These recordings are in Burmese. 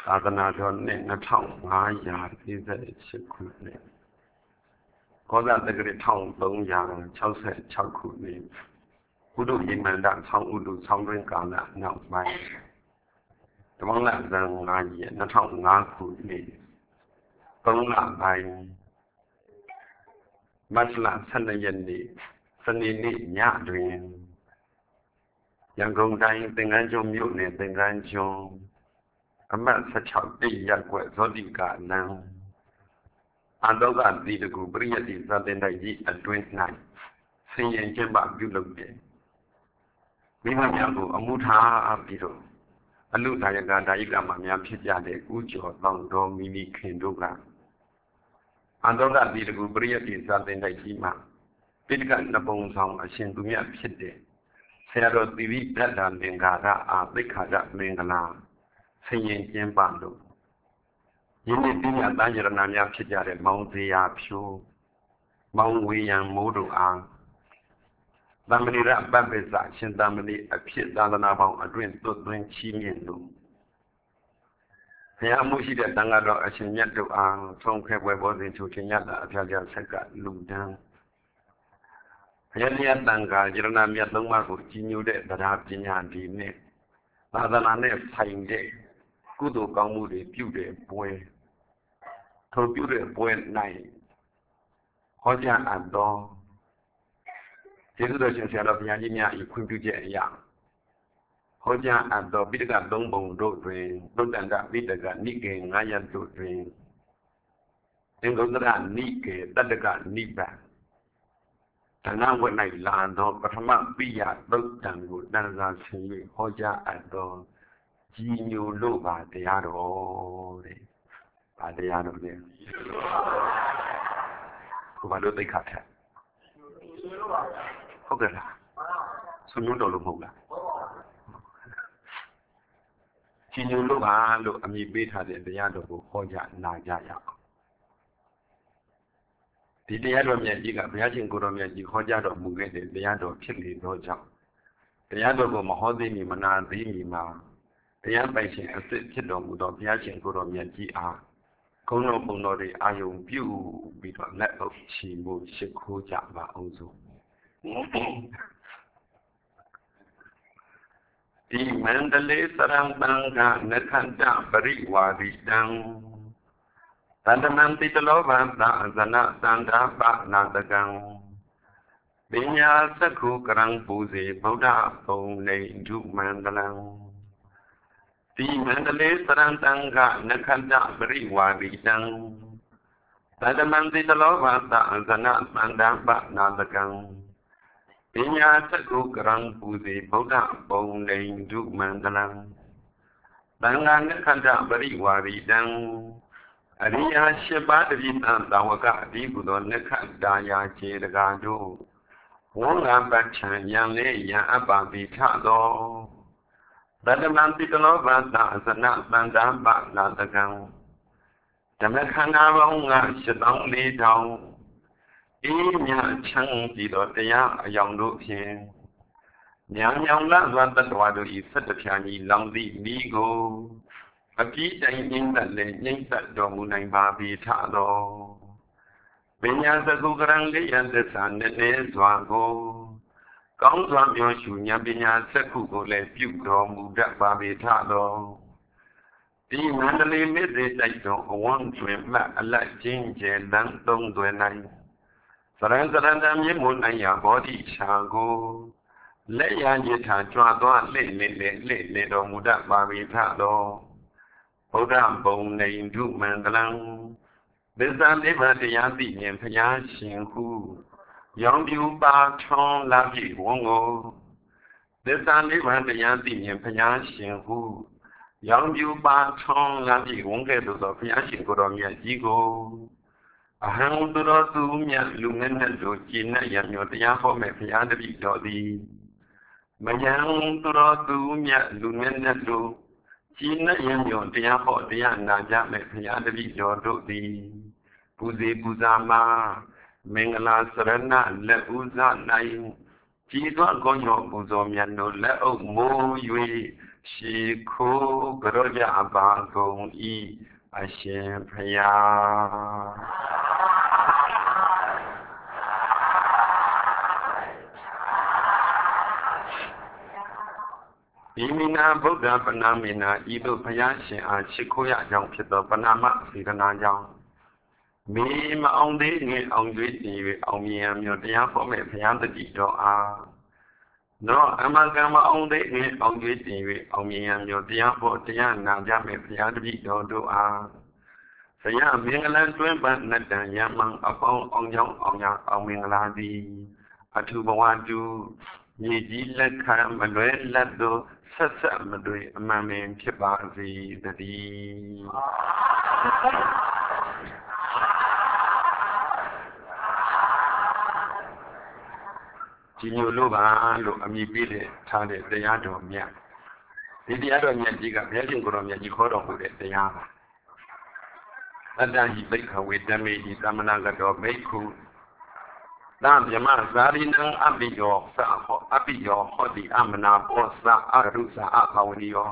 သာသနာတော်နှစ်2548ခုနှစ်ကောဇာတက္ကရာ1366ခုနှစ်ဘုဒ္ဓယိမန္တဆောင်းဥတုဆောင်းတွင်းကာလနောက်ပိုင်းဓမ္မလဇန်5ရက်2005ခုနှစ်3လပိုင်းမတ်လ12ရက်နေ့စနေနေ့ညတွင်ရန်ကုန်တိုင်းသင်္ကန်းကျွန်းမြို့နယ်သင်္ကန်းကျွန်းအမှတ်16တိရပ်ကွက်ဇောတိကလမ်းအန္တောကတိတကူပရိယတိဇာတင်တိုက်ကြီးအတွင်း၌ဆင်ရင်ကျင်းပပြုလုပ်တယ်မိမများကိုအမှုထားပြီးတော့အလူဒါယကဒါယိကမှများဖြစ်ကြတဲ့ဦးကျော်တောင်တော်မိမိခင်တို့ကအန္တောကတိတကူပရိယတိဇာတင်တိုက်ကြီးမှာပိဋကနှစ်ပုံဆောင်အရှင်သူမြတ်ဖြစ်တဲ့ဆရာတော်သီရိဒတ္တလင်္ကာရအာသိက္ခာရမင်္ဂလာဆင်ရင်ကျင်းပလို့ယင်းနေ့ပြညာတန်ရဏများဖြစ်ကြတဲ့မောင်ဇေယျဖြိုးမောင်ဝေယံမိုးတို့အားတမဏိရပပ္ပစ္စရှင်တမဏိအဖြစ်သာသနာပေါင်းအတွင်သွတ်သွင်းချီးမြှင့်လို့ဘုရားမှုရှိတဲ့တန်ဃာတော်အရှင်မြတ်တို့အားဆုံးခဲပွဲဘောဇင်ချုပ်ခြင်းရတာအဖျားဖျားဆက်ကလူတန်းဘုရားတရားတန်ခါယရဏမြတ်သုံးပါးကိုကြီးညိုတဲ့တရားပညာဒီနဲ့သာသနာနဲ့ဆိုင်တဲ့ကုသိုလ်ကောင်းမှုတွေပြုတဲ့ပွဲထိုပြုတဲ့ပွဲ၌ဟောကြားအပ်သောကျေးဇူးတော်ရှင်ဆရာတော်ဘုရားကြီးများ၏ခွင့်ပြုချက်အရဟောကြားအပ်သောပိဋကသုံးပုံတို့တွင်သုတ္တန္တပိဋကနိကေ9ရပ်တို့တွင်သင်္ကုတ္တရနိကေတတ္တကနိဗ္ဗာန်ဌာနဝတ်၌လာသောပထမပိယသုတ်တံကိုတန်စာဆင်၍ဟောကြားအပ်သောကြီးညိုလို့ပါတရားတော်တဲ့။ပါတရားတော်တဲ့။ကိုဘာလို့သိခါထက်ဟုတ်ကဲ့လား။ဆွေမျိုးတော်လို့မဟုတ်လား။ကြီးညိုလို့ပါလို့အမည်ပေးထားတဲ့တရားတော်ကိုဟောကြားနာကြရအောင်။ဒီတရားတော်မြတ်ကြီးကဘုရားရှင်ကိုယ်တော်မြတ်ကြီးဟောကြားတော်မူခဲ့တဲ့တရားတော်ဖြစ်လေသောကြောင့်တရားတော်ကိုမဟောသိမီမနာသိမီမှာတရားပိုင်ရှင်အစစ်ဖြစ်တော်မူသောဘုရားရှင်ကိုယ်တော်မြတ်ကြီးအားကုန်းတော်ပုံတော်တွေအာယုံပြုပြီးတော့လက်အုပ်ချီမှုရှိခိုးကြပါအောင်စို့ဒီမန္တလေးစရံတန်ကနခန္တပရိဝါဒီတံတန္တမံတိတလောဘသာဇနသန္တာပနာတကံပညာသက္ခုကရံပူစေဗုဒ္ဓဘုံနေဒုမန္တလံဒီမန္တလေးစရံတံကနခန္တပရိဝါဒီတံတန္တမံတိတလောဘသာဇနသန္တာပနာတကံပညာသက္ခုကရံပူစေဗုဒ္ဓဘုံနေဒုမန္တလံသံဃာနခန္တပရိဝါဒီတံအရိယာ၈ပါးတပိသံသာဝကအဒီကုသောနက္ခတာယာခြေတကားတို့ဝေါငါပဋ္ဌံယံလေးယံအပ္ပပိထသောတတမံပိတလောဘသာအစနသန္တာပနာတကံဓမ္မခန္ဓာပေါင်း84,000အေးမြချမ်းပြီးသောတရားအယောင်တို့ဖြင့်ညံညောင်လတ်စွာတတ္တဝါတို့၏17ဖြာကြီးလောင်သည့်မိကိုအပြည့်တိုင်းငြိမ့်သက်လည်းငြိမ့်သက်တော်မူနိုင်ပါပြီထသောပညာသကုကရံလေးရသစ္စာနဲ့စွာကိုကောင်းစွာပြောရှုဉာဏ်ပညာစက္ခုကိုလည်းပြုတော်မူတတ်ပါပြီထသောဒီမန္တလေးမြစ်စေတိုက်တော်အဝန်းတွင်မှအလတ်ချင်းကျဲလမ်းသုံးသွယ်နိုင်စရံစရံတမြေမွန်နိုင်ရာဘောဓိချာကိုလက်ရရထာကြွားသွားလှိမ့်လေတော်မူတတ်ပါပြီထသောဗုဒ္ဓဘုံနေဒုမန္တလံသစ္စာနိဗ္ဗာန်တရားသိမြင်ဘုရားရှင်ဟုရောင်ပြူပါထွန်းလာပြီဝံကိုသစ္စာနိဗ္ဗာန်တရားသိမြင်ဘုရားရှင်ဟုရောင်ပြူပါထွန်းလာပြီဝံကဲ့သို့သောဘုရားရှင်ကိုယ်တော်မြတ်ကြီးကိုအဟံသူတော်သူမြတ်လူငယ်နဲ့တို့ကျင့်နဲ့ရမျိုးတရားဟောမဲ့ဘုရားတပည့်တော်သည်မယံသူတော်သူမြတ်လူငယ်နဲ့တို့ကျင့်နဲ့ရမျိုးတရားဟောတရားနာကြမဲ့ဘုရားတပည့်တော်တို့သည်ပူဇေပူဇာမှာမင်္ဂလာစရဏလက်ဥဇ၌ကြည်သောကောင်းရောပူဇော်မြတ်တို့လက်အုပ်မိုး၍ရှိခိုးကြောကြပါကုန်ဤအရှင်ဖယားဤမိနာဗုဒ္ဓပနာမိနာဤသို့ဘုရားရှင်အားရှိခိုးရကြောင်းဖြစ်သောပနာမစေတနာကြောင့်မိမအောင်သေးငယ်အောင်ကျွေးတည်၍အောင်မြင်ရမျိုးတရားဟောမဲ့ဘုရားတတိတော်အားနော်အမကမအောင်သေးငယ်အောင်ကျွေးတည်၍အောင်မြင်ရမျိုးတရားဟောတရားနာကြမဲ့ဘုရားတတိတော်တို့အားဆရာမင်္ဂလတွင်ပန်းနတ္တံယမံအပေါင်းအောင်ကြောင်းအောင်ရအောင်မင်္ဂလာသည်အထုဘဝတုမြေကြီးလက်ခံမလွဲလတ်သောဆက်ဆက်မတွေ့အမှန်ပင်ဖြစ်ပါစေတည်းကြီးညိုလို့ပါလို့အမည်ပေးတဲ့ထားတဲ့တရားတော်မြတ်ဒီတရားတော်မြတ်ကြီးကဘုရားရှင်ကိုယ်တော်မြတ်ကြီးခေါ်တော်မူတဲ့တရားပါအတ္တဟိဘိက္ခဝေဓမ္မေဟိသမဏဂတောဘိက္ခုသံမြမဇာရိနံအပိယောသဟောအပိယောဟောတိအမနာပောသအရုသအဘဝနိယော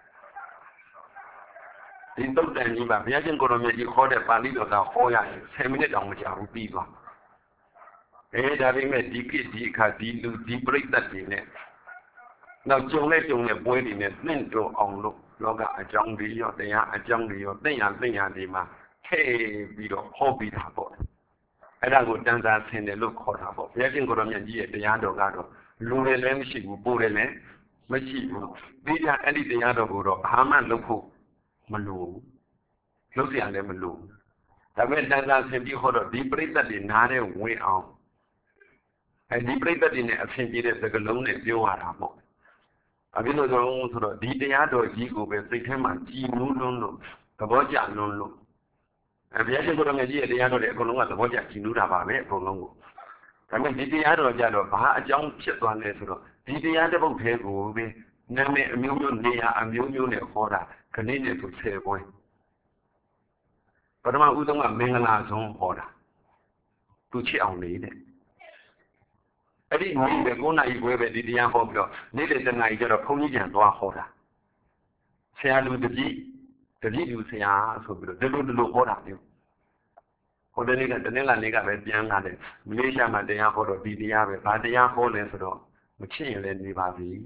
ဒီတုတ်တန်ကြီးပါဘုရားရှင်ကိုယ်တော်မြတ်ကြီးခေါ်တဲ့ပါဠိတော်ကဟောရရင်10မိနစ်တောင်မကြာဘူးပြီးသွားဒါပေမဲ့ဒီကိဒီခါဒီလူဒီပြိတ္တတွေနဲ့နောက်ကြုံတဲ့ပွဲတွေနဲ့နှင့်တော်အောင်လို့လောကအကြောင်းတွေရောတရားအကြောင်းတွေရောသိညာတွေမှာထည့်ပြီးတော့ဟောပြီးတာပေါ့အဲ့ဒါကိုတန်စာဆင်တယ်လို့ခေါ်တာပေါ့ဘုရားရှင်ကိုယ်တော်မြတ်ကြီးရဲ့တရားတော်ကတော့လူတွေလည်းမရှိဘူးပိုးတယ်လည်းမရှိဘူးဒီကြအဲ့ဒီတရားတော်ကိုတော့ဘာမှလုပ်ဖို့မလိုဘူးလုပ်စရာလည်းမလိုဘူးဒါပေမဲ့တန်စာဆင်ပြီးဟောတော့ဒီပြိတ္တတွေနားတဲ့ဝင်အောင်ဒီပြိတ္တတွေနဲ့အဆင်ပြေတဲ့စကားလုံးနဲ့ပြောရတာပေါ့အပြင်လိုဆိုတော့ဒီတရားတော်ကြီးကိုပဲစိတ်ထဲမှာကြည်နူးလွန်းလို့သဘောကျလွန်းလို့ဘုရားရှင်ကိုယ်တော်မြတ်ကြီးရဲ့တရားတော်တွေအကုန်လုံးကသဘောကျကြည်နူးတာပါပဲအကုန်လုံးကိုဒါပေမဲ့ဒီတရားတော်ကြတော့ဘာအကြောင်းဖြစ်သွားလဲဆိုတော့ဒီတရားတစ်ပုဒ်သေးကိုပဲနာမည်အမျိုးမျိုးနေရာအမျိုးမျိုးနဲ့ဟောတာခဏနဲ့ဆို10ပွဲပထမဦးဆုံးကမင်္ဂလာဆုံးဟောတာသူချစ်အောင်နေတဲ့အဲ့ဒီနေ့ပဲ9နာရီခွဲပဲဒီတရားဟောပြီးတော့နေ့လယ်10နာရီကျတော့ဘုန်းကြီးကျန်သွားဟောတာဆရာလူတပည့်လူဆရာဆိုပြီးတော့ဒီလိုဟောတာမျိုးဟိုတနေ့ကတနေ့လာနေ့ကပဲပြန်လာတယ်မလေးရှားမှာတရားဟောတော့ဒီတရားပဲဘာတရားဟောလဲဆိုတော့မချစ်ရင်လည်းနေပါပြီ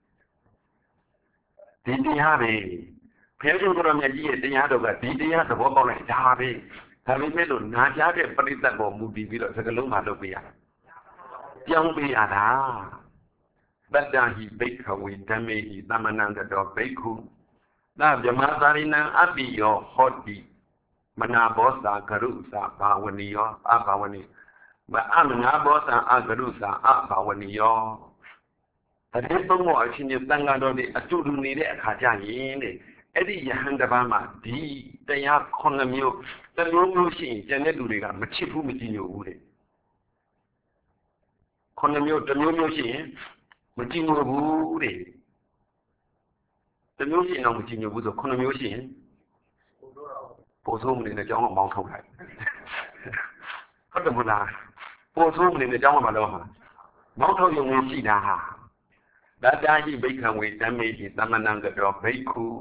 ဒီတရားပဲဘုရားရှင်ကိုယ်တော်မြတ်ကြီးရဲ့တရားတော်ကဒီတရားသဘောပေါက်လိုက်ဒါပဲဒါပေမဲ့လို့နာကြားတဲ့ပရိသတ်ပေါ်မူတည်ပြီးတော့စကလုံးမှာလုပ်ပေးရပြောင်းပေးရတာတတ္တဟိဘိက္ခဝေဓမ္မေဟိသမဏံကတောဘိက္ခုသဗ္ဗမသာရိဏံအပိယောဟောတိမနာဘောသာဂရုသာဘာဝနိယောအဘာဝနိအမနာဘောသာအဂရုသာအဘာဝနိယောအဲဒီသုံးဖို့အချင်းချင်းတန်ခါတော်တွေအတူတူနေတဲ့အခါကျရင်တဲ့အဲ့ဒီယဟန်တစ်ပါးမှာဒီတရား9မျိုးတစ်မျိုးရှိရင်ကျန်တဲ့လူတွေကမချစ်ဘူးမကြည်ညိုဘူးတဲ့9မျိုးတစ်မျိုးရှိရင်မကြည်ညိုဘူးတဲ့တစ်မျိုးရှိရင်တော့မကြည်ညိုဘူးဆို9မျိုးရှိရင်ပို့ဆုံးနေတဲ့အကြောင်းကိုမောင်းထုတ်လိုက်ဟုတ်တယ်မလားပို့ဆုံးနေတဲ့အကြောင်းကမလို့ဟာမောင်းထုတ်ရုံနဲ့ရှိတာဟာတတ္တဟိဘိက္ခဝေဓမ္မေဟိသမဏံကတောဘိက္ခု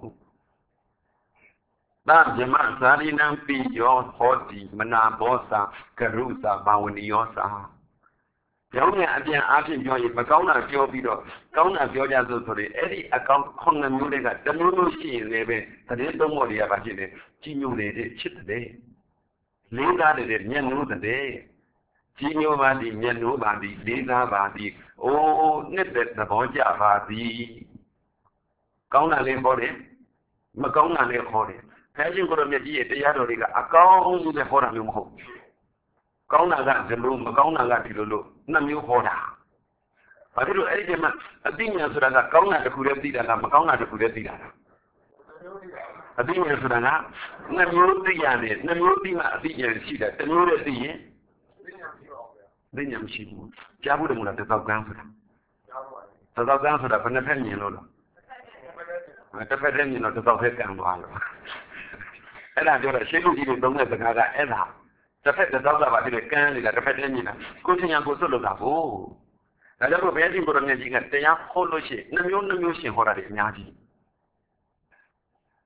သဗ္ဗမသာရိဏံပိယောဟောတိမနာဘောသာဂရုသာဘာဝနိယောသာပြောင်းတဲ့အပြန်အားဖြင့်ပြောရင်မကောင်းတာပြောပြီးတော့ကောင်းတာပြောကြစို့ဆိုရင်အဲ့ဒီအကောင့်9မျိုးတွေကတစ်မျိုးရှိရင်လည်းပဲသတင်းသုံးဖို့တွေကဘာဖြစ်လဲကြီးညိုတယ်ချစ်တယ်လေးစားတယ်မျက်နှိုးတယ်ကြီးညိုပါသည်မျက်နှိုးပါသည်လေးစားပါသည်အိုးနှစ်သက်သဘောကျပါသည်ကောင်းတာလေးဟောတယ်မကောင်းတာလေးဟောတယ်ဘုရားရှင်ကိုယ်တော်မြတ်ကြီးရဲ့တရားတော်တွေကအကောင်းကြီးနဲ့ဟောတာမျိုးမဟုတ်ကောင်းတာကဒီလိုမကောင်းတာကဒီလိုလို့နှစ်မျိုးဟောတာဘာဖြစ်လို့အဲ့ဒီမှာအသိဉာဏ်ဆိုတာကကောင်းတာတစ်ခုတည်းသိတာကမကောင်းတာတစ်ခုတည်းသိတာအသိဉာဏ်ဆိုတာကနှစ်မျိုးသိရတယ်နှစ်မျိုးသိမှအသိဉာဏ်ရှိတယ်တစ်မျိုးတည်းသိရင်သိဉာဏ်မရှိဘူးကြားဘူးတယ်မို့လားတသောက်ကန်းဆိုတာတသောက်ကန်းဆိုတာဘယ်နှစ်ဖက်မြင်လို့လဲတစ်ဖက်တည်းမြင်တော့တသောက်ဖက်ကန်းသွားလို့အဲ့ဒါပြောတော့ရှင်းလို့ဒီလိုသုံးတဲ့စကားကအဲ့ဒါတစ်ဖက်တစ်သောက်ကပါဒီလိုကန်းနေတာတစ်ဖက်တည်းမြင်တာကိုယ်ထင်ရကိုယ်စွတ်လို့တာကိုဒါကြောင့်ဘုရားရှင်ကိုယ်တော်မြတ်ကြီးကတရားဟောလို့ရှိရင်နှစ်မျိုးရှင်ဟောတာတွေအများကြီး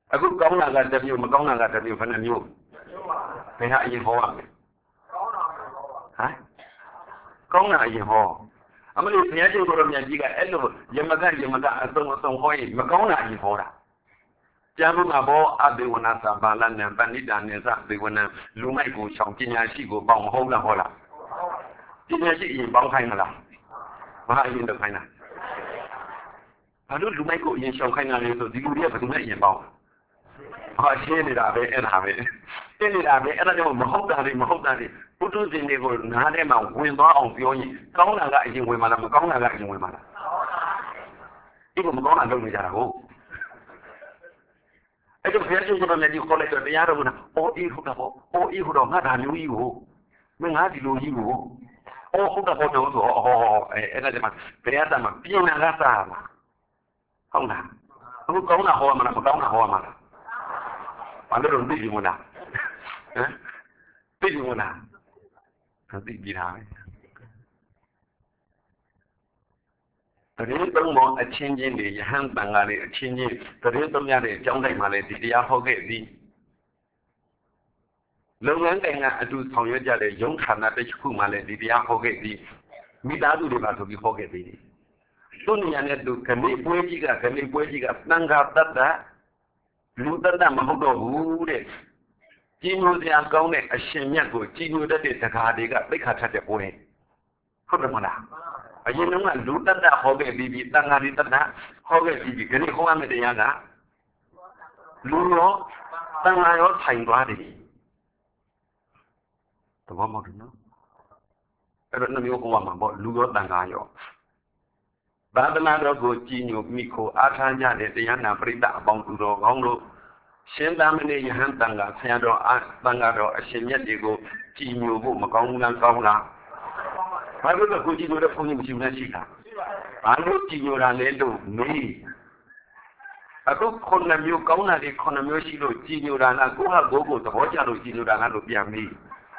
အခုကောင်းတာကတစ်မျိုးမကောင်းတာကတစ်မျိုးဘယ်နှမျိုးဘယ်ဟာအရင်ဟောရမလဲဟမ်ကောင်းတာအရင်ဟောအမလို့ဘုရားရှင်ကိုရောမြတ်ကြီးကအဲ့လိုယမကအစုံဟောရင်မကောင်းတာအရင်ဟောတာကျမ်းမှာဘောအဘေဝနာသဘာလနံပဏိတာနေသဘေဝနံလူမိုက်ကိုဆောင်ပညာရှိကိုပေါင်းမဟုတ်လားဟောလားပညာရှိအရင်ပေါင်းခိုင်းမလားဘာအရင်လုပ်ခိုင်းတာဘာလို့လူမိုက်ကိုအရင်ဆောင်ခိုင်းတာလဲဆိုဒီလူတွေကဘယ်သူနဲ့အရင်ပေါင်းဟာရှင်းနေတာပဲအဲ့ဒါပဲရှင်းနေတာပဲအဲ့ဒါကြောင့်မဟုတ်တာတွေပုထုဇဉ်တွေကိုနားထဲမှာဝင်သွားအောင်ပြောရင်ကောင်းတာကအရင်ဝင်မှာလားမကောင်းတာကအရင်ဝင်မှာလားဒီကမကောင်းတာလုပ်နေကြတာဟုတ်အဲ့တော့ဘုရားရှင်ကလည်းဒီခေါ်လိုက်တော့တရားတော်ကအော်အေးဟုတ်တာပေါ့အော်အေးဟုတ်တော့ငါဒါမျိုးကြီးကိုမင်းငါဒီလိုကြီးကိုအော်ဟုတ်တာပေါ့တော့ဆိုအဲ့ဒါတည်းမှာဘုရားသားမှာပြင်လာကစားမှာဟုတ်လားအခုကောင်းတာဟောမှာလားမကောင်းတာဟောမှာလားဘာလို့တော့သိပြီမလားဟမ်သိပြီမလားသိပြီလားတရေသုံးပေါ်အချင်းချင်းတွေယဟန်တန်ကလေးအချင်းချင်းတရေသုံးရတဲ့အကြောင်းတိုင်းမှာလည်းဒီတရားဟောခဲ့သည်လုပ်ငန်းတိုင်ကအတူဆောင်ရွက်ကြတဲ့ရုံးဌာနတစ်ခုမှလည်းဒီတရားဟောခဲ့သည်မိသားစုတွေမှာဆိုပြီးဟောခဲ့သည်သူ့နေရာနဲ့သူခဏပွဲကြီးကသံဃာတတ္တလူတတ်မဟုတ်တော့ဘူးတဲ့ကြီးညိုစရာကောင်းတဲ့အရှင်မြတ်ကိုကြီးညိုတတ်တဲ့တကားတွေကသိခါထက်တဲ့ပွဲဟုတ်တယ်မလားအရင်ကလူတတ်ဟောခဲ့ပြီးတန်ဃာတွေတတ်ဟောခဲ့ပြီးခဏဟောရမယ့်တရားကလူရောတန်ဃာရောဆိုင်သွားတယ်တဘောမဟုတ်နော်အဲ့တော့နှမျိုးဟောရမှာပေါ့လူရောတန်ဃာရောသာသနာတော်ကိုကြည်ညိုမိခိုအားထားကြတဲ့တရားနာပရိသတ်အပေါင်းသူတော်ကောင်းတို့ရှင်သာမဏေယဟန်တန်ဃာဆရာတော်တန်ဃာတော်အရှင်မြတ်တွေကိုကြည်ညိုဖို့မကောင်းဘူးလားကောင်းလားဘာလို့လဲကိုကြည်ညိုတဲ့ဘုန်းကြီးမရှိဘူးလားရှိတာဘာလို့ကြည်ညိုတာလဲလို့မေးအခုခုနှစ်မျိုးကောင်းတာတွေခုနှစ်မျိုးရှိလို့ကြည်ညိုတာလားကိုယ့်ဟာကိုယ်သဘောကျလို့ကြည်ညိုတာလားလို့ပြန်မေး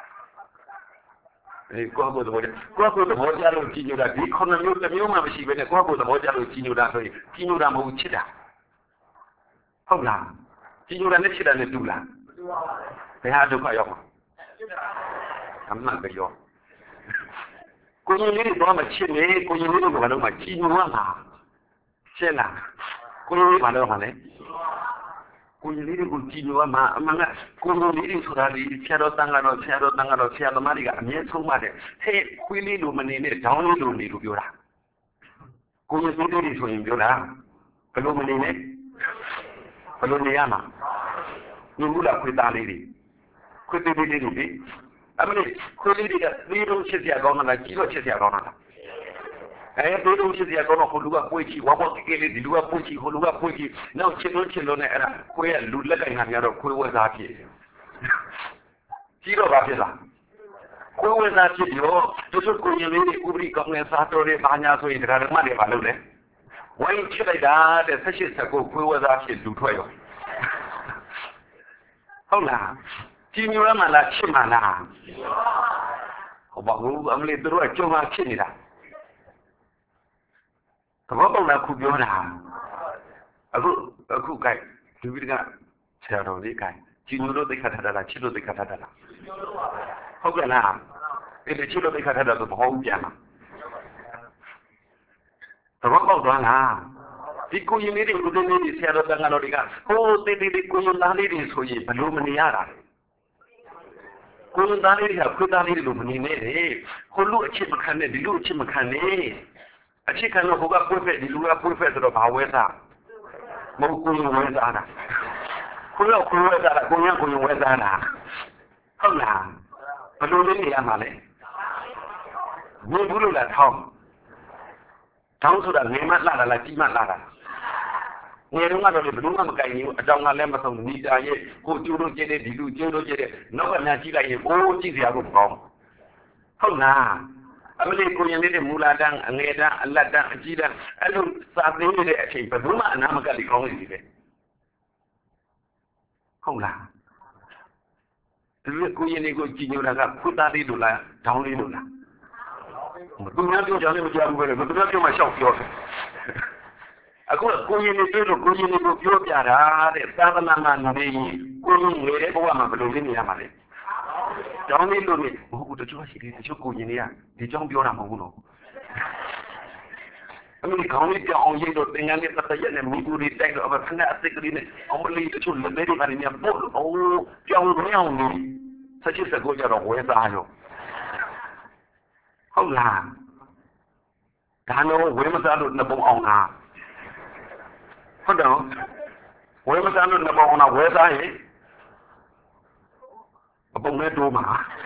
ကိုယ့်ကိုယ်သဘောကျလို့ကြည်ညိုတာဒီခုနှစ်မျိုးတစ်မျိုးမှမရှိဘဲနဲ့ကိုယ့်ကိုယ်သဘောကျလို့ကြည်ညိုတာဆိုရင်ကြည်ညိုတာမဟုတ်ချစ်တာဟုတ်လားကြည်ညိုတာနဲ့ချစ်တာနဲ့တူလားဘယ်ဟာဒုက္ခရောက်မှာအမှန်ပဲရောကိုယ်ကြီးလေးတော့မချစ်လေကိုယ်ကြီးလေးတော့ဘာလို့မှကြည်ညိုရမှာရှင်းလားကိုယ်ကြီးဘာလို့မှလဲကိုယ်ကြီးလေးကိုကြည်ညိုရမှာအမှန်ကကိုယ်ကြီးလေးဆိုတာဒီဆရာတော်တန်ဃာတော်ဆရာသမားတွေကအမြဲဆုံးပါတယ်ဟဲ့ခွေးလေးလိုမနေနဲ့ဒေါင်းလေးလိုနေလို့ပြောတာကိုယ်ကြီးလေးဆိုရင်ပြောတာဘယ်လိုမနေနဲ့ဘယ်လိုနေရမှာညမှုလားခွေးသားလေးတွေခွေးသေးလေးတွေအမလေးခွေးလေးတွေကသေးတော့ချစ်စရာကောင်းတာကြီးတော့ချစ်စရာကောင်းတာသေးတော့ချစ်စရာကောင်းတော့ဟိုလူကပွေးချီဝါဘောကလေးဒီလူကပွေးချီဟိုလူကပွေးချီနောက်ချစ်လို့နဲ့အဲ့ဒါခွေးကလူလက်ကင်ခံရတော့ခွေးဝဲစားဖြစ်ကြီးတော့ဘာဖြစ်လားခွေးဝဲစားဖြစ်ရောတို့ကိုရင်လေးဥပရိကောင်းတဲ့စားတော်တွေဘာညာဆိုရင်တရားဓမ္မတွေဘာလုပ်လဲဝိုင်းချစ်လိုက်တာတဲ့18-19ခွေးဝဲစားဖြစ်လူထွက်ရောဟုတ်လားကြည်ညိုရမှလားချစ်မှလားဟုတ်ပါဘူးအမလေးတို့ကကြုံမှဖြစ်နေတာသဘောပေါက်လားခုပြောတာအခုကဲလူပြီးကဆရာတော်လေးကဲကြည်ညိုလို့သိခါထားတာလားချစ်လို့သိခါထားတာလားဟုတ်ကဲ့လားအဲ့ဒီချစ်လို့သိခါထားတာဆိုမဟုတ်ဘူးပြန်မှာသဘောပေါက်သွားလားဒီကိုရင်လေးတွေကိုဒီနေ့ဆရာတော်တန်ဃာတော်တွေကဟိုတေးတေးကိုရင်သားလေးတွေဆိုရင်ဘလို့မနေရတာကိုယ်သားလေးကခွေးသားလေးလိုမနေနဲ့လေကိုလူအချစ်မခံနဲ့ဒီလူအချစ်မခံနဲ့အချစ်ခံလို့ဟိုကပွေးဖက်ဒီလူကပွေးဖက်ဆိုတော့ဘာဝဲစားမဟုတ်ကိုယ်ဝဲစားတာကိုယ်ကဝဲစားတာကိုယ်ဝဲစားတာဟုတ်လားဘယ်လိုလဲနေရမှာလဲဘယ်ဘူးလို့လားထောင်းဆိုတာငယ်မှလာတာလားကြီးမှလာတာငယ်တော့ကတော့ဘယ်သူမှမကြိုက်ဘူးအကြောင်းကလည်းမဆုံးနီးတာရဲ့ကိုကျိုးလို့ကျဲတဲ့ဒီလူကျိုးလို့ကျဲတဲ့နောက်ကများကြည့်လိုက်ရင်အိုးကြည့်စရာကိုမကောင်းဟုတ်လားအမလေးကိုရင်လေးတဲ့မူလာတန်းအငယ်တန်းအလတ်တန်းအကြီးတန်းအဲ့လိုစာသင်နေတဲ့အချိန်ဘယ်သူမှအနာမကတ်ပြီးကောင်းနေပြီပဲဟုတ်လားဒီကိုရင်လေးကိုကြည်ညိုတာကခွတ်သားလေးလိုလားဒေါင်းလေးလိုလားသူများပြောကြလည်းမကြောက်ဘူးပဲသူများပြောမှရှောက်ပြောတယ်အခုကိုရင်နေတွေ့လို့ကိုရင်နေကိုပြောပြတာတဲ့သာသနာမှာနေရင်ကိုရင်ငယ်တဲ့ဘဝမှာဘယ်လိုလုပ်နေရမှာလဲကျောင်းလေးလို့နေဟိုတချို့ရှိတယ်တချို့ကိုရင်တွေကဒီကျောင်းပြောတာမဟုတ်ဘူးနော်အမေကောင်းလေးပြောင်းရိတ်တော့သင်္ကန်းလေးပတ်ရက်နဲ့မိကူလေးတိုက်တော့အဖနဲ့အစ်ကလေးနဲ့အမလေးတချို့လက်လေးတွေကနေမြတ်ပို့အိုးပြောင်းပြောင်းနေဆက်ချစ်စကောကြတော့ဝဲစားရောဟုတ်လားဒါတော့ဝဲမစားလို့နှစ်ပုံအောင်လားဟုတ်တယ်ဝဲမစားလို့နှစ်ပုံအောင်လားဝဲစားရင်အပုံနဲ့တိုးမှာ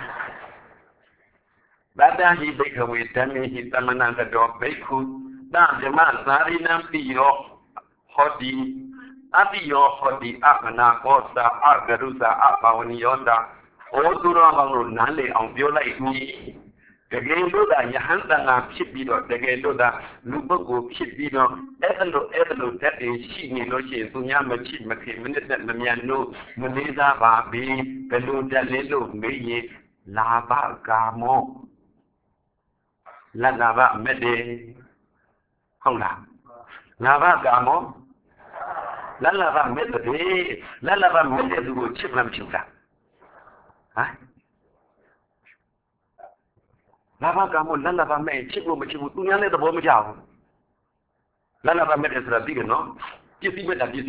ဗတ္တဟိဘိက္ခဝေဓမ္မေဟိသမဏတတောဘိက္ခုတဓမ္မသာရိဏံပိယောဟောတိအပိယောဟောတိအမနာကောသာအဂရုသာအဘာဝနိယောတာဩသူတော်ကောင်းတို့နားလေအောင်ပြောလိုက်ပြီတကယ်လို့သာယဟန်တန်ကဖြစ်ပြီးတော့တကယ်လို့သာလူပုဂ္ဂိုလ်ဖြစ်ပြီးတော့အဲ့လိုတတ်တယ်ရှိနေလို့ရှိရင်သူများမချစ်မခင်မနစ်သက်မမြန်လို့မလေးစားပါဘူးဘယ်လိုတတ်လဲလို့မေးရင်လာဘကာမောလတ်လာဘမက်တယ်ဟုတ်လားလာဘကာမောလတ်လာဘမက်တယ်လတ်လာဘမက်တဲ့သူကိုချစ်မှမချစ်လားဟမ်လာဘကမို့လတ်လာဘမဲ့ချစ်ဖို့မချစ်ဘူးသူများလည်းသဘောမကျဘူးလတ်လာဘမဲ့တယ်ဆိုတာသိတယ်နော်ပစ္စည်းမဲ့တာကြည့်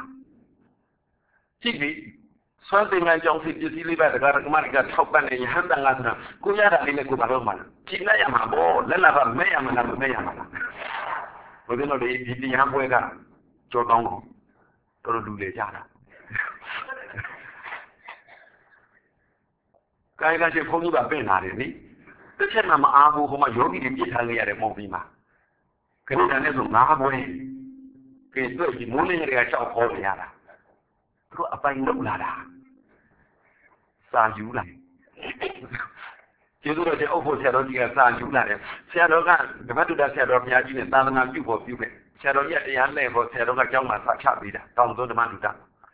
ပြီစွမ်းသင်္ကန်းကြောင့်ပစ္စည်းလေးပဲတကားကမကထောက်ပံ့နေရဟန်းတန်ကဆိုတာကိုရတာလေးနဲ့ကိုဘာလို့မှလဲကြည့်လိုက်ရမှာပေါ့လတ်လာဘမဲ့ရမှာလားမမဲ့ရမှာလားဘယ်လိုလဲဒီတရားပွဲကကြောတောင်းတော့တော်လူလေကြတာကိုင်ကချင်းခွန်ကြီးပါပြင်လာတယ်နိတစ်ချက်မှမအားဘူးဟိုမှာယောဂီတွေပြစ်ထားခဲ့ရတယ်မဟုတ်ဘူးမှာခဏတည်းနဲ့ဆိုငါးပွဲကဲတွေ့ဒီမိုးလေးတွေကကြောက်ခေါ်နေရတာသူကအပိုင်လောက်လာတာစာယူလာကျေးဇူးတော်တဲ့အုပ်ဖို့ဆရာတော်ကြီးကစာယူလာတယ်ဆရာတော်ကဓမ္မတုဒ္ဒဆရာတော်ဘုရားကြီးနဲ့သာသနာပြုဖို့ပြုခဲ့ဆရာတော်ကြီးတရားနဲ့ဖို့ဆရာတော်ကကျောင်းမှာစာချပေးတာတောင်းစိုးဓမ္မတုဒ္ဒ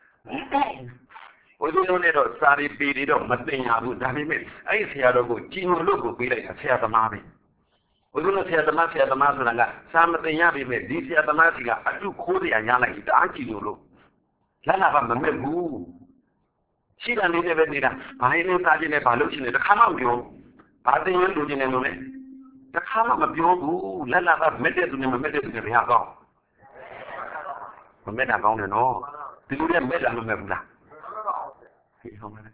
ဝိသုဒ္ဓနဲ့တော့စာရီပေတွေတော့မသိရဘူးဒါပေမဲ့အဲ့ဒီဆရာတော်ကိုကြည်ညိုလို့ကိုပေးလိုက်တာဆရာသမားပဲဝိသုဒ္ဓဆရာသမားဆိုတာကစာမသိရပေမဲ့ဒီဆရာသမားစီကအတုခိုးစရာညာလိုက်တအားကြည်ညိုလို့လတ်လာပါမမဲ့ဘူးရှိတာလေးနဲ့ပဲနေတာဘာလို့စားခြင်းနဲ့ဘာလို့ရှိနေတခါမှမပြောဘာသိရင်လူချင်းနေလို့လဲတခါမှမပြောဘူးလတ်လာပါမဲ့တဲ့သူနဲ့မမဲ့တဲ့သူနဲ့ဘယ်ဟာကောင်းမမဲ့တာကောင်းတယ်နော်ဒီလိုနဲ့မဲ့တာမမဲ့ဘူးလားဟုတ်ပါလား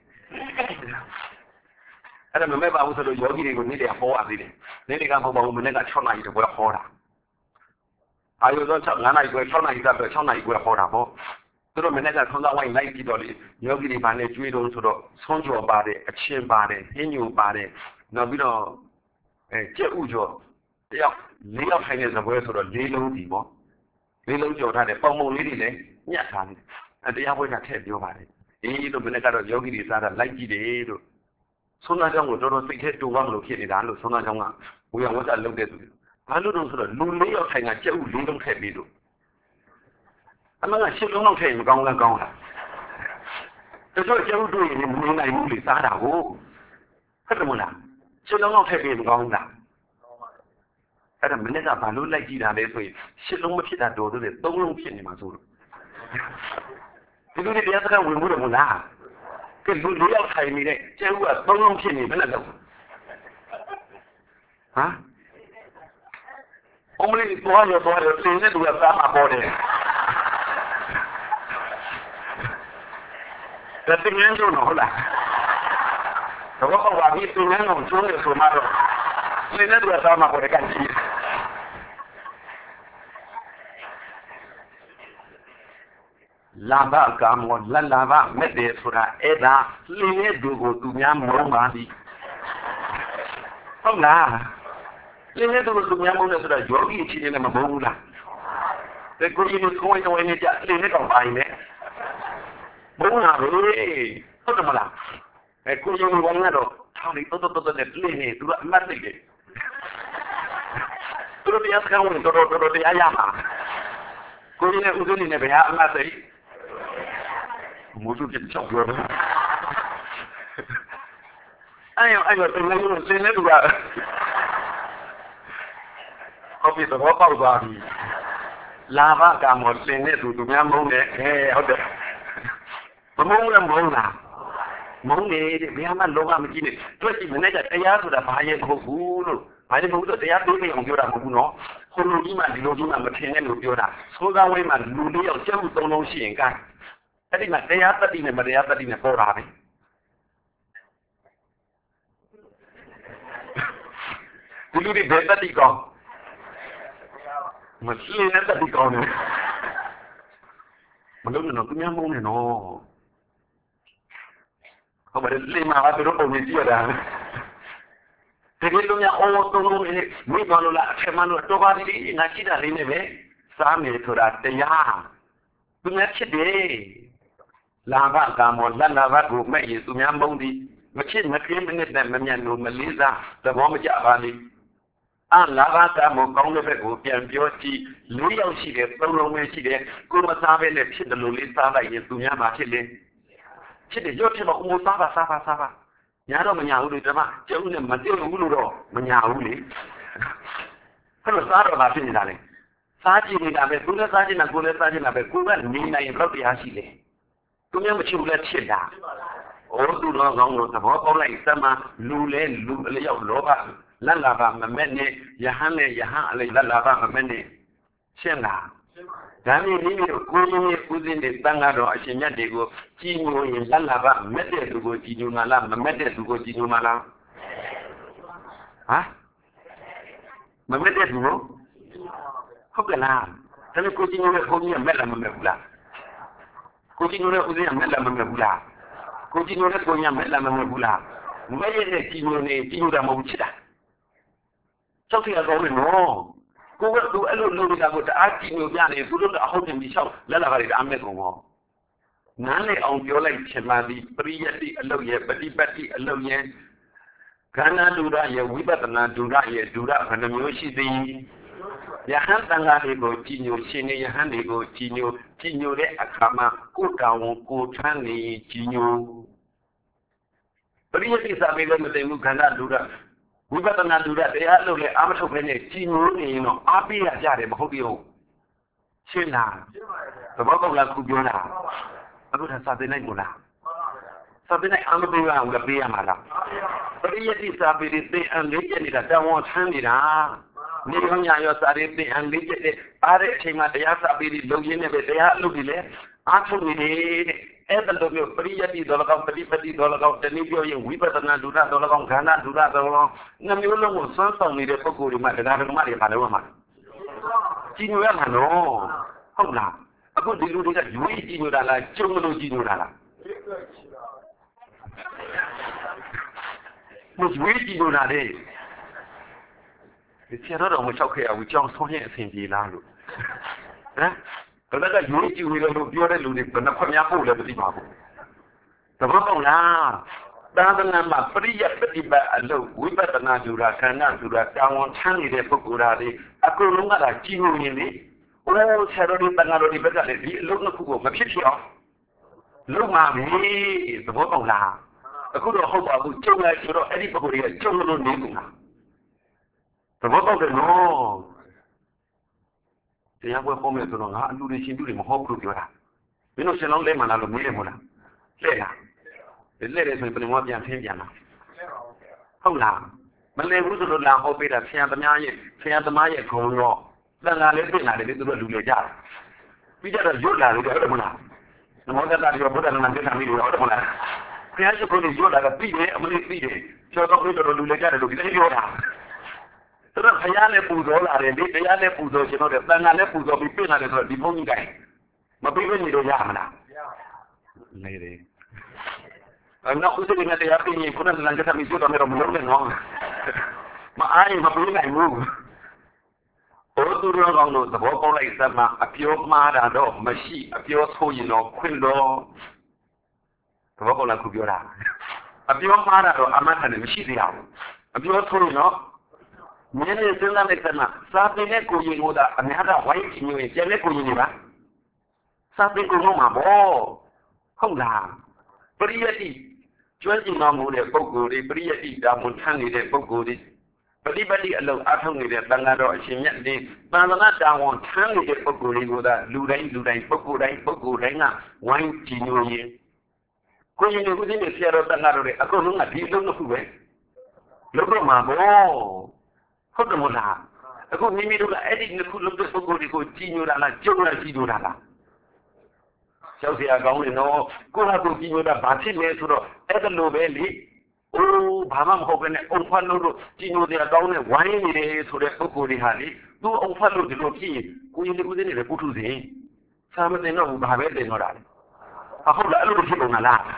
အဲ့ဒါမမဲ့ပါဘူးဆိုတော့ယောဂီတွေကိုနေ့တည်းဟောရသေးတယ်နေ့တည်းကမဟုတ်ပါဘူးမနေ့က6နာရီတပွဲဟောတာအာယုသော9နာရီခွဲ6နာရီတော့6နာရီခွဲဟောတာပေါ့သူတို့မနေ့ကဆုံးသွားဝိုင်းလိုက်ပြီးတော့လေယောဂီတွေဘာနဲ့ကျွေးတော့ဆိုတော့ဆုံးကြော်ပါတယ်အချင်းပါတယ်ဟင်းညိုပါတယ်နောက်ပြီးတော့ကြက်ဥကြော်တယောက်၄ယောက်ထိုင်တဲ့ဇပွဲဆိုတော့၄လုံးဒီပေါ့၄လုံးကြော်ထားတယ်ပုံပုံလေးတွေလည်းညှက်ထားတယ်တရားပွဲကထည့်ပြောပါတယ်အေးလို့မနေ့ကတော့ယောဂီတွေစားတာလိုက်ကြည့်တယ်လို့ဆုံးသားကြောင့်ကိုတော်တော်စိတ်ထဲတူပါမလို့ဖြစ်နေတာလို့ဆုံးသားကြောင့်ကဝေယဝတ်တာလုပ်တဲ့သူဘာလို့တော့ဆိုတော့လူ၄ယောက်ထိုင်ကကြက်ဥ၄လုံးထည့်ပြီးလို့အမှန်က၈လုံးလောက်ထည့်ရင်မကောင်းလားကောင်းလားတချို့ကျုပ်တို့ရင်မနေနိုင်ဘူးလေစားတာကိုဟုတ်တယ်မလား၈လုံးလောက်ထည့်ပြီးမကောင်းလားအဲ့ဒါမနေ့ကဘာလို့လိုက်ကြည့်တာလဲဆိုရင်၈လုံးမဖြစ်တာတော်သေးတယ်၃လုံးဖြစ်နေမှာဆိုလို့ဒီလိုတရားစကားဝင်မှုတယ်မလားကဲလူ၄ယောက်ထိုင်နေတဲ့ကျဲဥက၃လုံးဖြစ်နေဘယ်နဲ့လုပ်ဟမ်အမလေးသွားရသင်တဲ့သူကစားမှာပေါ်တယ်ဒါသင်ငန်းကျုံတော့ဟုတ်လားတော့ဘာပါပြီးသင်ငန်းကိုကျုံးနေဆိုမှတော့သင်တဲ့သူကစားမှာပေါ်တယ်ကန်ကြီးလာဘကာမောလလာဘမဲ့တယ်ဆိုတာအဲ့ဒါလင်းရဲ့သူကိုသူများမုန်းပါသည်ဟုတ်လားလင်းရဲ့သူကိုသူများမုန်းတယ်ဆိုတာယောဂီအချင်းချင်းနဲ့မမုန်းဘူးလားတဲ့ကိုကြီးကိုယ်တော်နေကြလင်းနဲ့တော့ပါရင်လည်းမုန်းတာပဲဟုတ်တယ်မလားကိုကြီးကဝင်တော့ထောင်းနေတော့နဲ့လင်းနေသူကအမတ်သိတယ်သူတို့တရားစကားဝင်တော်တရားရမှာကိုကြီးနဲ့ဦးဇင်းနေနဲ့ဘယ်ဟာအမတ်သိမိုးစုပြချောက်ပြောတယ်အဲ့တော့တင်နေလို့စင်းနေသူကဟုတ်ပြီတော့ပေါက်သွားပြီ lava camo se ne tu mi amone vabbè ma non là mong ne mi ama loga mi ne tu ci me ne daတရားဆိုတာဘာရဲ့မဟုတ်ဘူးလို့ဘာလို့မဟုတ်တော့တရားသိနေအောင်ပြောတာမဟုတ်ဘူးနော်ခုလိုကြီးမှဒီလိုကြီးမှမထင်နဲ့လို့ပြောတာသိုးသားဝိုင်းမှာလူလေးယောက်ကျက်မှုသုံးလုံးရှိရင်ကအဲ့ဒီမှာတရားတတိနဲ့မတရားတတိနဲ့ပေါ်တာပဲဒီလူတွေဘယ်တတိကောင်းမရှင်းတဲ့တတိကောင်းတယ်မလို့နော်သူများမုန်းနေနော်ဟုတ်ပါတယ်လေမာကတို့ပုံနေကြည့်ရတာတကယ်လို့များအော်သုံးလုံးလေးမိဘလို့လားအထက်မလို့တော့ပါလိငါကြည့်တာလေးနဲ့ပဲစားမယ်ဆိုတာတရားသူများဖြစ်တယ်လာဘကာမောလက်လာဘကိုမဲ့ရသူများမုန်းသည်မချစ်မကင်းမနစ်နဲ့မမြတ်လို့မလေးစားသဘောမကျပါလိအလာဘကာမောကောင်းတဲ့ဘက်ကိုပြန်ပြောကြည့်၄ယောက်ရှိတယ်၃လုံးပဲရှိတယ်ကိုမစားဘဲနဲ့ဖြစ်တယ်လို့လေးစားလိုက်ရင်သူများမှာဖြစ်လေဖြစ်တယ်ရောဖြစ်တော့ဦးစားပါညာတော့မညာဘူးလေဓမ္မကျုံနဲ့မတည့်ဘူးလို့တော့မညာဘူးလေအဲ့လိုစားတော့ဘာဖြစ်နေတာလဲစားကြည့်နေတာပဲသူလည်းစားကြည့်နေကိုလည်းစားကြည့်နေပဲကိုကနေနိုင်ဘယ်တရားရှိလဲသူများမချစ်ဘူးလဲဖြစ်တာအိုးသူတော့ကောင်းလို့သဘောပေါက်လိုက်စမ်းလူလဲလူအလျောက်လောဘလက်လာပါမမဲ့နဲ့ယဟန်နဲ့ယဟန်အလေးလက်လာပါမမဲ့နဲ့ရှင်းလားဒါမျိုးနည်းမျိုးကိုရင်းရဲ့ကုသင်းတွေတန်ကတော့အရှင်မြတ်တွေကိုကြည်ညိုရင်လက်လာပါမက်တဲ့သူကိုကြည်ညိုမှလားမမက်တဲ့သူကိုကြည်ညိုမှလားမမက်တဲ့သူကိုဟုတ်ကဲ့လားဒါပေမဲ့ကိုကြည်ညိုတဲ့ဘုန်းကြီးကမက်လားမမက်ဘူးလားကိုကြည်ညိုတဲ့ဦးဇင်းကမက်လားမမက်ဘူးလားကိုကြည်ညိုတဲ့ကိုကြီးကမက်လားမမက်ဘူးလားမက်ရဲ့ကြည်ညိုနေကြည်ညိုတာမဟုတ်ချစ်တာစောက်ထရကောင်းနေနော်ကိုကသူအဲ့လိုလုပ်နေတာကိုတအားကြည့်ညိုပြနေသူတို့ကအဟုတ်တယ်ပြီးလျှောက်လက်လာကြတယ်အမဲ့ကုန်ပေါ့နားလေအောင်ပြောလိုက်ချင်ပါသည်ပရိယတိအလုတ်ရဲ့ပฏิပတ်တိအလုတ်ရဲ့ခန္ဓာဒုရရဲ့ဝိပဿနာဒုရရဲ့ဒုရဘယ်နှမျိုးရှိသည်ယဟန်တန်ဃာတွေကိုကြည်ညိုရှင်နေယဟန်တွေကိုကြည်ညိုတဲ့အခါမှာကိုယ်တော်ဝန်ကိုထမ်းနေကြည်ညိုပရိယတိစာပေလည်းမသိဘူးခန္ဓာဒုရဝိပဿနာဒုရတရားလို့လေအာမထုတ်ပဲနဲ့ကြည်ညိုနေရင်တော့အားပေးရကြတယ်မဟုတ်ဘူးရှင်းလားသဘောပေါက်လားခုပြောတာအခုသာစာပေနိုင်မို့လားစာပေနိုင်အာမပေးရအောင်လည်းပေးရမှာလားပရိယတိစာပေတွေသင်အန်လေးကျနေတာတောင်းဝန်ဆန်းနေတာနေရောညာရောစာရေးသင်အန်လေးကျတဲ့အားတဲ့အချိန်မှာတရားစာပေတွေလုံရင်းနဲ့ပဲတရားအလုပ်တွေလည်းအားထုတ်နေတယ်အဲ့ဒါလိုမျိုးပရိယတိတော်၎င်းပฏิပတိတော်၎င်းတနည်းပြောရင်ဝိပဿနာဒုရတော်၎င်းခန္ဓာဒုရတော်၎င်းနှမျိုးလုံးကိုစွမ်းဆောင်နေတဲ့ပုဂ္ဂိုလ်တွေမှာတရားဓမ္မတွေပါလို့မှာကြည်ညိုရမှာနော်ဟုတ်လားအခုဒီလူတွေကရွေးကြည်ညိုတာလားကျုံလို့ကြည်ညိုတာလားမရွေးကြည်ညိုတာလေဒီဆရာတော်မလျှောက်ခဲ့ရဘူးကြောင်းဆုံးရဲ့အဆင်ပြေလားလို့ဟမ်ဒါကရွေးကြည့်နေလို့ပြောတဲ့လူတွေဘယ်နှခွများပို့လဲမသိပါဘူးသဘောပေါက်လားသာသနာမှာပရိယပฏิပတ်အလုပ်ဝိပဿနာဒုရခန္ဓာဒုရတာဝန်ထမ်းနေတဲ့ပုဂ္ဂိုလ်တွေအကုန်လုံးကကြည်ညိုနေလေအိုးဆရာတော်ဒီတန်ဃာတော်ဒီဘက်ကလည်းဒီအလုပ်တစ်ခုကိုမဖြစ်အောင်လုပ်မှာပဲသဘောပေါက်လားအခုတော့ဟုတ်ပါဘူးကျုံလိုက်ဆိုတော့အဲ့ဒီပုဂ္ဂိုလ်တွေကကျုံလို့နေကုန်လားသဘောပေါက်တယ်နော်တရားပွဲဟောမယ်ဆိုတော့ငါအလူတွေရှင်ပြုတွေမဟုတ်ဘူးလို့ပြောတာမင်းတို့ရှင်လောင်းလဲမှလားလို့မေးတယ်မို့လားလဲလားလဲတယ်ဆိုရင်ဘယ်လိုမှပြန်ထင်းပြန်လားဟုတ်လားမလဲဘူးဆိုတော့လာဟောပေးတာဆရာသမားရဲ့ဂုံရောတန်ခါလေးပြင်လာတယ်သူတို့လူလေကြတယ်ပြီးကြတော့ရွတ်လာလို့ဟုတ်တယ်မို့လားနမောတတ္တရောဘုရားနာမည်ထားမိလို့ဟုတ်တယ်မို့လားဘုရားရှိခိုးလို့ရွတ်လာတာပြီးတယ်အမလေးပြီးတယ်ကျော်တော့ပြီးတော့လူလေကြတယ်လို့ဒီလိုပြောတာသူတို့ခရနဲ့ပူဇော်လာတယ်ဒီတရားနဲ့ပူဇော်ရှင်တို့တန်ခါနဲ့ပူဇော်ပြီးပြင်လာတယ်ဆိုတော့ဒီဘုန်းကြီးတိုင်းမပြီးဘူးနေတော့ရမလားနေတယ်နောက်ဦးစင်းနဲ့တရားပြင်ရင်ခုနကလမ်းကတည်းကပြောတော့မလို့လည်းနော်မအားရင်မပြီးနိုင်ဘူးဘုသူတော်ကောင်းတို့သဘောပေါက်လိုက်စမ်းအပြောမှားတာတော့မရှိအပြောဆိုရင်တော့ခွင့်တော့သဘောပေါက်လားခုပြောတာအပြောမှားတာတော့အမှန်တည်းမရှိသေးဘူးအပြောဆိုရင်တော့မင်းရဲ့စဉ်းစားလိုက်စမ်းစာပေနဲ့ကိုရင်ကိုသာအများကဝိုင်းချင်ရင်ကျန်တဲ့ကိုရင်တွေပါစာပေကိုလုံးမှာပေါ့ဟုတ်လားပရိယတိကျွမ်းကျင်တော်မူတဲ့ပုဂ္ဂိုလ်တွေပရိယတိတာဝန်ထမ်းနေတဲ့ပုဂ္ဂိုလ်တွေပฏิบัติอารมณ์อาทุနေတဲ့တန်ခါတော်အရှင်မြတ်ဒီသာသနာတာဝန်ထမ်းနေတဲ့ပုဂ္ဂိုလ်တွေကိုသာလူတိုင်းပုဂ္ဂိုလ်တိုင်းကဝိုင်းကြည်ညိုရင်ကိုရင်ကိုသိနေဆရာတော်တန်ခါတော်တွေအကုန်လုံးကဒီအလုံးတစ်ခုပဲလုပ်တော့မှာပေါ့ဟုတ်တယ်မလားအခုမိမိတို့ကအဲ့ဒီနှစ်ခုလုပ်တဲ့ပုဂ္ဂိုလ်တွေကိုကြည်ညိုတာလားကြုံရကြည်ညိုတာလားကျောက်ဆရာကောင်းနေတော့ကိုယ့်ဟာကိုယ်ကြည်ညိုတာဘာဖြစ်လဲဆိုတော့အဲ့ဒါလိုပဲလေအိုးဘာမှမဟုတ်ပဲနဲ့အုံဖတ်လို့ကြည်ညိုတဲ့အကောင်းနဲ့ဝိုင်းနေတယ်ဆိုတဲ့ပုဂ္ဂိုလ်တွေဟာလေသူ့အုံဖတ်လို့ဒီလိုဖြစ်ရင်ကိုရင်ကိုသိနေတယ်ပုထုဇဉ်စာမတင်တော့ဘူးဘာပဲတင်တော့တာလေဟုတ်လားအဲ့လိုဖြစ်ကုန်လား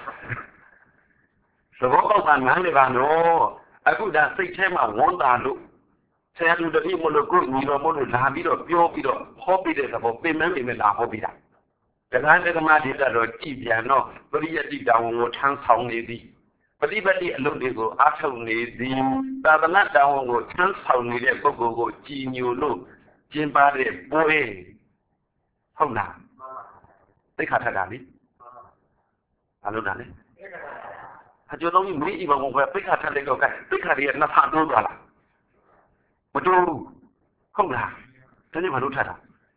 သဘောပေါက်တာနားလေပါနော်အခုဒါစိတ်ထဲမှာဝန်တာလို့ဆရာလူတတိမလို့ကိုညီတော်မလို့လာပြီးတော့ပြောပြီးတော့ဟောပြီးတဲ့သဘောပြင်မနေမဲ့လာဟောပြီးတာတရားဓမ္မဒေသတော့ကြည်ပြန်တော့ပရိယတိတောင်ကိုထမ်းဆောင်နေသည်ပฏิပတ်တိအလုပ်တွေကိုအားထုတ်နေသည်သာသနာတောင်ကိုထမ်းဆောင်နေတဲ့ပုဂ္ဂိုလ်ကိုကြည်ညိုလို့ကျင်းပတဲ့ပွဲဟုတ်လားသိခါထတာလေဘာလို့တာလဲအကျိုးလုံးကြီးမေးကြည့်ပါဦးခွဲသိခါထတဲ့တော့ကသိခါတွေနှစ်ဖာတိုးသွားလားမတိုးဘူးဟုတ်လားဒါနဲ့ဘာလို့ထတာ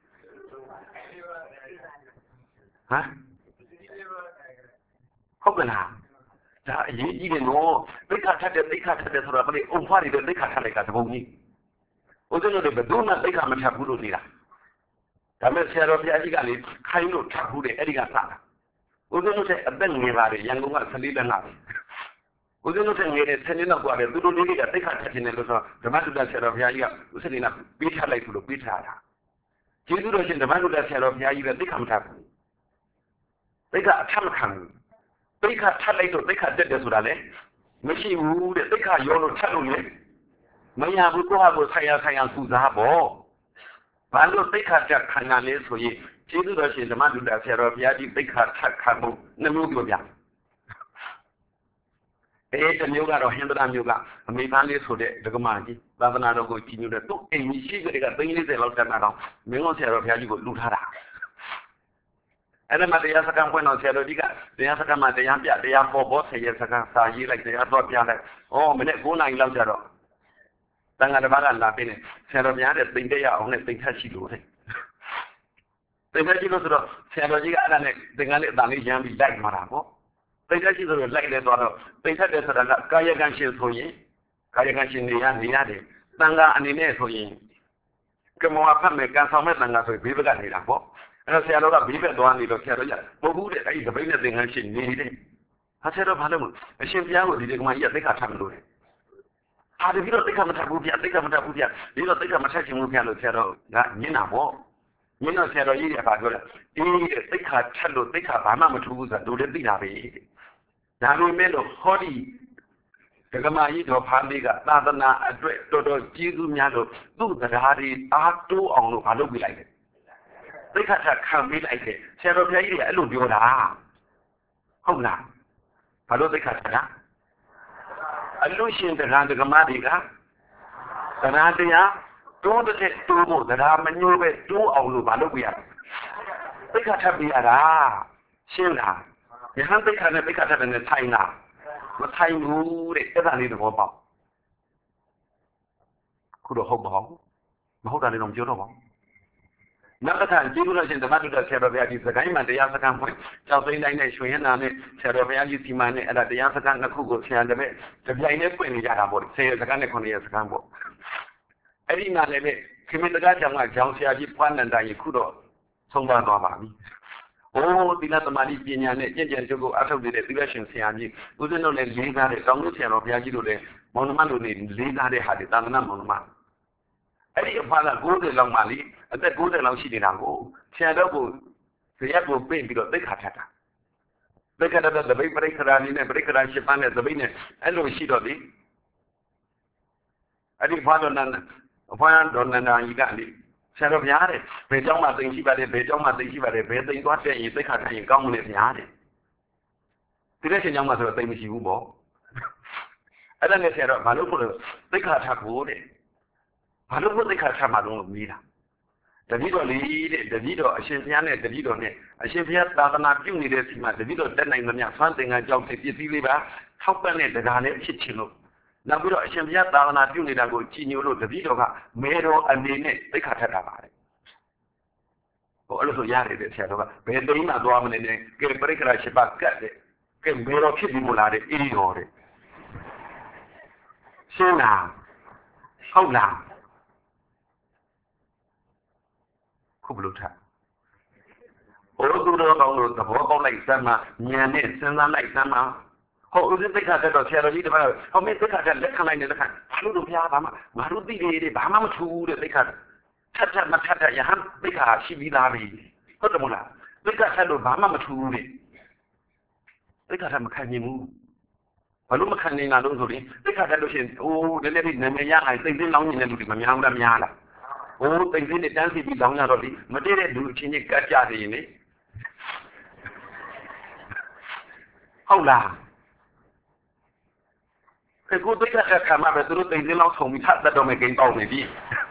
ဟမ်ဟုတ်ကလားဒါအရေးကြီးတယ်နော်သိခါထတဲ့ဆိုတော့ဘယ်လိုအုံဖွားနေတဲ့သိခါထလိုက်ကသဘုံကြီးဦးဇင်းတို့ဘယ်သူမှသိခါမထဘူးလို့နေတာဒါမဲ့ဆရာတော်ဘုရားကြီးကလေခိုင်းလို့ထပ်ဘူးတယ်အဲ့ဒီကစတာဦးဇင်းတို့တဲ့အသက်ငယ်ပါတယ်ရန်ကုန်က14လက်ငါပဲဦးဇင်းတို့ငယ်တဲ့10နှစ်လောက်กว่าတယ်သူတို့လေးတွေကသိခါထပ်နေလို့ဆိုတော့ဓမ္မတုဒ္ဒဆရာတော်ဘုရားကြီးကဦးစနေကပေးထားလိုက်လို့ပေးထားတာကျေးဇူးတော်ရှင်ဓမ္မတုဒ္ဒဆရာတော်ဘုရားကြီးကသိခါမထဘူးသိခါအထမခံဘူးသိခါထပ်လိုက်တော့သိခါတက်တယ်ဆိုတာလေမရှိဘူးတဲ့သိခါရောလို့ထပ်လို့လေမရဘူးကိုယ့်ဟာကိုယ်ဆိုင်ရာစူစားပေါ့ဘာလို့သိခါတက်ခံရလဲဆိုရင်ကျေးဇူးတော်ရှင်ဓမ္မတုဒ္ဒဆရာတော်ဘုရားကြီးသိခါထပ်ခံဖို့နှမျိုးပြောပြတမျိုးကတော့ဟင်္ဒရာမျိုးကအမေသားလေးဆိုတဲ့ဒကမာကြီးသာသနာတော်ကိုကြီးညိုတဲ့သူ့အိမ်ကြီးရှိကြတဲ့က30လောက်တက်တာတော့မင်းတို့ဆရာတော်ဘုရားကြီးကိုလူထားတာအဲ့ဒါမှတရားစခန်းဖွင့်တော့ဆရာတော်ကြီးကတရားစခန်းမှာတရားပြတရားပေါ်ဆရာစခန်းစာရေးလိုက်တရားတော့ပြလိုက်မနေ့9နာရီလောက်ကျတော့တန်ခါတစ်ပါးကလာပြီးနေဆရာတော်များတဲ့တိမ်တက်ရအောင်နဲ့တိမ်ထက်ရှိလို့တဲ့တိမ်ထက်ရှိလို့ဆိုတော့ဆရာတော်ကြီးကအဲ့ဒါနဲ့သင်္ကန်းလေးအတန်လေးရမ်းပြီးလိုက်มาတာပေါ့တိတ်တက်ရှိဆိုတော့လိုက်လဲသွားတော့တိတ်ထက်တယ်ဆိုတာကကာယကံရှင်ဆိုရင်ကာယကံရှင်နေရတယ်တန်ခါအနေနဲ့ဆိုရင်ကမောဖတ်မဲ့ကံဆောင်မဲ့တန်ခါဆိုဘေးဘက်ကနေလာပေါ့အဲ့တော့ဆရာတော်ကဘေးဘက်သွားနေတော့ဆရာတော်ကြီးမဟုတ်ဘူးတဲ့အဲ့ဒီတပိတ်နဲ့သင်္ကန်းရှင်နေတဲ့ဟာဆရာတော်ဘာလို့အရှင်ဘုရားကိုဒီကမှကြီးကသိခါထပ်မလို့ဟာဒီတော့သိခါမထပ်ဘူးဗျသိခါမထပ်ဘူးဗျဒီတော့သိခါမထပ်ချင်ဘူးဗျလို့ဆရာတော်ကညင်တာပေါ့ညင်တော့ဆရာတော်ကြီးကပြောတယ်သိခါထပ်လို့သိခါဘာမှမထူးဘူးဆိုတော့တို့လည်းသိတာပဲဒါပေမဲ့လို့ဟောဒီဒကမာကြီးတော်ဖားလေးကသာသနာအတွက်တော်တော်ကျေးဇူးများလို့သူ့တရားတွေအားတိုးအောင်လို့မလုပ်ပြလိုက်တယ်သိခါထခံပေးလိုက်တယ်ဆရာတော်ဘုရားကြီးကအဲ့လိုပြောတာဟုတ်လားဘာလို့သိခါထတာအလို့ရှင်တရားဒကမာတွေကတရားတရားတိုးတဲ့တိုးဖို့တရားမညိုးပဲတိုးအောင်လို့မလုပ်ပြရသိခါထပြရတာရှင်းလားယဟန်သိခါနဲ့သိခါထတဲ့နဲ့ဆိုင်တာမဆိုင်ဘူးတဲ့အဲ့ဒါလေးသဘောပေါက်ခုတော့ဟုတ်ပါဘူးမဟုတ်တာလည်းတော့ပြောတော့ပါဘူးနောက်တစ်ခါကျေးဇူးတော်ရှင်ဓမ္မတုဒ္ဒဆရာတော်ဘုရားကြီးစကိုင်းမှာတရားစခန်းဖွင့်ကြောက်သိန်းတိုင်းနဲ့ရွှေရနာနဲ့ဆရာတော်ဘုရားကြီးစီမံနဲ့အဲ့ဒါတရားစခန်းနှစ်ခုကိုဆရာတပည့်တပြိုင်နဲ့ဖွင့်နေကြတာပေါ့ဆရာစခန်းနဲ့9ရက်စခန်းပေါ့အဲ့ဒီမှာလည်းခင်မင်းတကားကြောင့်ကကြောင်ဆရာကြီးဖွားနန္ဒာကြီးခုတော့ဆုံးသွားပါပြီသီလသမာဓိပညာနဲ့ကြင်ကြံကြုတ်ကိုအထောက်နေတဲ့သီလရှင်ဆရာကြီးဦးဇင်းတို့လည်းလေးစားတဲ့တောင်းလို့ဆရာတော်ဘုရားကြီးတို့လည်းမောင်နှမတို့နေလေးစားတဲ့ဟာတွေသာသနာမောင်နှမအဲ့ဒီအဖက90လောက်မှလေအသက်90လောက်ရှိနေတာကိုဆရာတော်ကိုဇေယျကိုပြင်ပြီးတော့သိခါထတာသိခါထတဲ့သပိတ်ပရိခရာနည်းနဲ့ပရိခရာရှိပန်းနဲ့သပိတ်နဲ့အဲ့လိုရှိတော့လေအဲ့ဒီဘွားတော်နန္ဒာကြီးကလေဆရာတော်ဘုရားတဲ့ဘယ်เจ้าမှသိရှိပါတယ်ဘယ်เจ้าမှသိရှိပါတယ်ဘယ်သိသွားတဲ့ရင်သိခါထိုင်ရင်ကောင်းမလဲဘုရားတဲ့ဒီတဲ့ရှင်เจ้าမှဆိုတော့သိမရှိဘူးပေါ့အဲ့ဒါနဲ့ဆရာတော်ဘာလို့ဖို့သိခါထဖို့တဲ့ဘာလို့ဖို့သိခါထမှာတော့မေးတာတတိတော်လေးတဲ့တတိတော်အရှင်ဘုရားနဲ့တတိတော်နဲ့အရှင်ဘုရားသာသနာပြုနေတဲ့စီမှာတတိတော်တက်နိုင်သမျှဖန်သင်္ကန်းကြောင့်ပစ္စည်းလေးပါထောက်ပံ့တဲ့တရားလေးဖြစ်ချင်လို့နောက်ပြီးတော့အရှင်ဘုရားသာသနာပြုနေတာကိုကြည်ညိုလို့တပည့်တော်ကမေတော်အနေနဲ့သိက္ခာထပ်တာပါတယ်ဟိုအဲ့လိုဆိုရတယ်တဲ့ဆရာတော်ကဘယ်သိမ်းမှသွားမလဲနဲ့ကဲပရိက္ခရာရှိပါကတ်တဲ့ကဲမေတော်ဖြစ်ပြီးမလားတဲ့အေးတော်တဲ့ရှင်းလားဟုတ်လားခုဘလို့ထားဟိုသူတော်ကောင်းတို့သဘောပေါက်လိုက်စမ်းမှဉာဏ်နဲ့စဉ်းစားလိုက်စမ်းမှဟိုဦးဇင်းသိက္ခာတက်တော့ဆရာတော်ကြီးတပည့်ဟောမင်းသိက္ခာတက်လက်ခံလိုက်တဲ့လက်ခံဘာလို့တို့ဘုရားဘာမှငါတို့သိတယ်ဘာမှမထူးတဲ့သိက္ခာထပ်မထပ်ရဟန်းသိက္ခာရှိပြီးသားပြီဟုတ်တယ်မို့လားသိက္ခာထပ်လို့ဘာမှမထူးတဲ့သိက္ခာထပ်မခံနိုင်ဘူးဘာလို့မခံနိုင်တာလို့ဆိုရင်သိက္ခာထပ်လို့ရှိရင်အိုးနည်းနည်းလေးနာမည်ရနိုင်သိသိလောင်းနေတဲ့လူတွေမများဘူးလားများလားဟိုသိသိနဲ့တန်းစီပြီးလောင်းရတော့ဒီမတည့်တဲ့လူအချင်းချင်းကတ်ကြနေရင်လေဟုတ်လားကိုသိက္ခာထပ်ခံမှာပဲသူတို့သိသိလောင်းထုံပြီးထပ်တတ်တော့မယ်ကိန်းပေါက်နေပြီ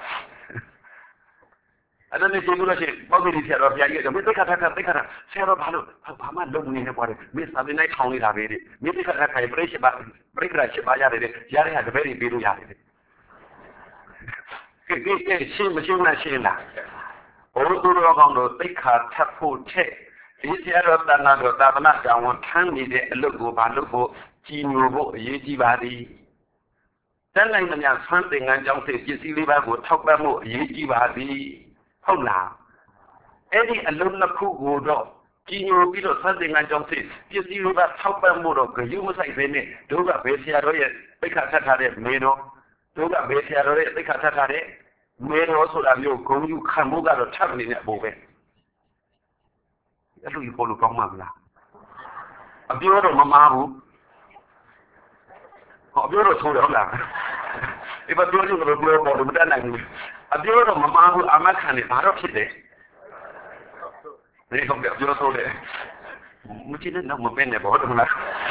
အဲ့ဒါနဲ့ကျေလို့ရှိရင်ပေါ့ဒီဆရာတော်ဘုရားကြီးကမင်းသိက္ခာထပ်သိက္ခာထပ်ဆရာတော်ဘာလို့ဘာမှလုံးနေနေပွားတယ်မင်းစာသင်တိုင်းထောင်နေတာပဲတဲ့မင်းသိက္ခာထပ်ခိုင်ပြိရှိပါပြိက္ခရာရှိပါရတယ်တဲ့ရတဲ့ဟာတပည့်တွေပေးလို့ရတယ်တဲ့ကဲရှင်းမရှင်းလားရှင်းလားဘုရားတော်ကောင်းတို့သိက္ခာထပ်ဖို့ထက်ဒီဆရာတော်တန်ခါတော်သာသနာတော်ဝန်ထမ်းနေတဲ့အလုပ်ကိုဘာလို့ဖို့ကြည်ညိုဖို့အရေးကြီးပါသည်တန်လိုက်သမျှဆွမ်းသင်္ကန်းကြောင့်စိတ်ပစ္စည်းလေးပါးကိုထောက်ပံ့မှုအရေးကြီးပါသည်ဟုတ်လားအဲ့ဒီအလုံးနှစ်ခုကိုတော့ကြည်ညိုပြီးတော့ဆွမ်းသင်္ကန်းကြောင့်စိတ်ပစ္စည်းလေးပါးထောက်ပံ့မှုတော့ဂရုမစိုက်ဘဲနဲ့တို့ကဘယ်ဆရာတော်ရဲ့သိက္ခာထပ်ထားတဲ့မေတော်တို့ကဘယ်ဆရာတော်ရဲ့သိက္ခာထပ်ထားတဲ့မေတော်ဆိုတာမျိုးဂုဏ်ယူခံဖို့ကတော့ထပ်နေတဲ့အဖို့ပဲအဲ့လိုကြီးပေါ်လို့ကောင်းမှာမလားအပြောတော့မမားဘူးဟောအပြောတော့ဆိုးတယ်ဟုတ်လားဒီဘပြောလို့ပြောပေါ်လို့မတတ်နိုင်ဘူးအပြောတော့မမားဘူးအမခံနေဘာတော့ဖြစ်တယ်ဒီကောင်ကပြောဆိုးတယ်မကြည့်နဲ့တော့မပဲနဲ့ဘောတော့လား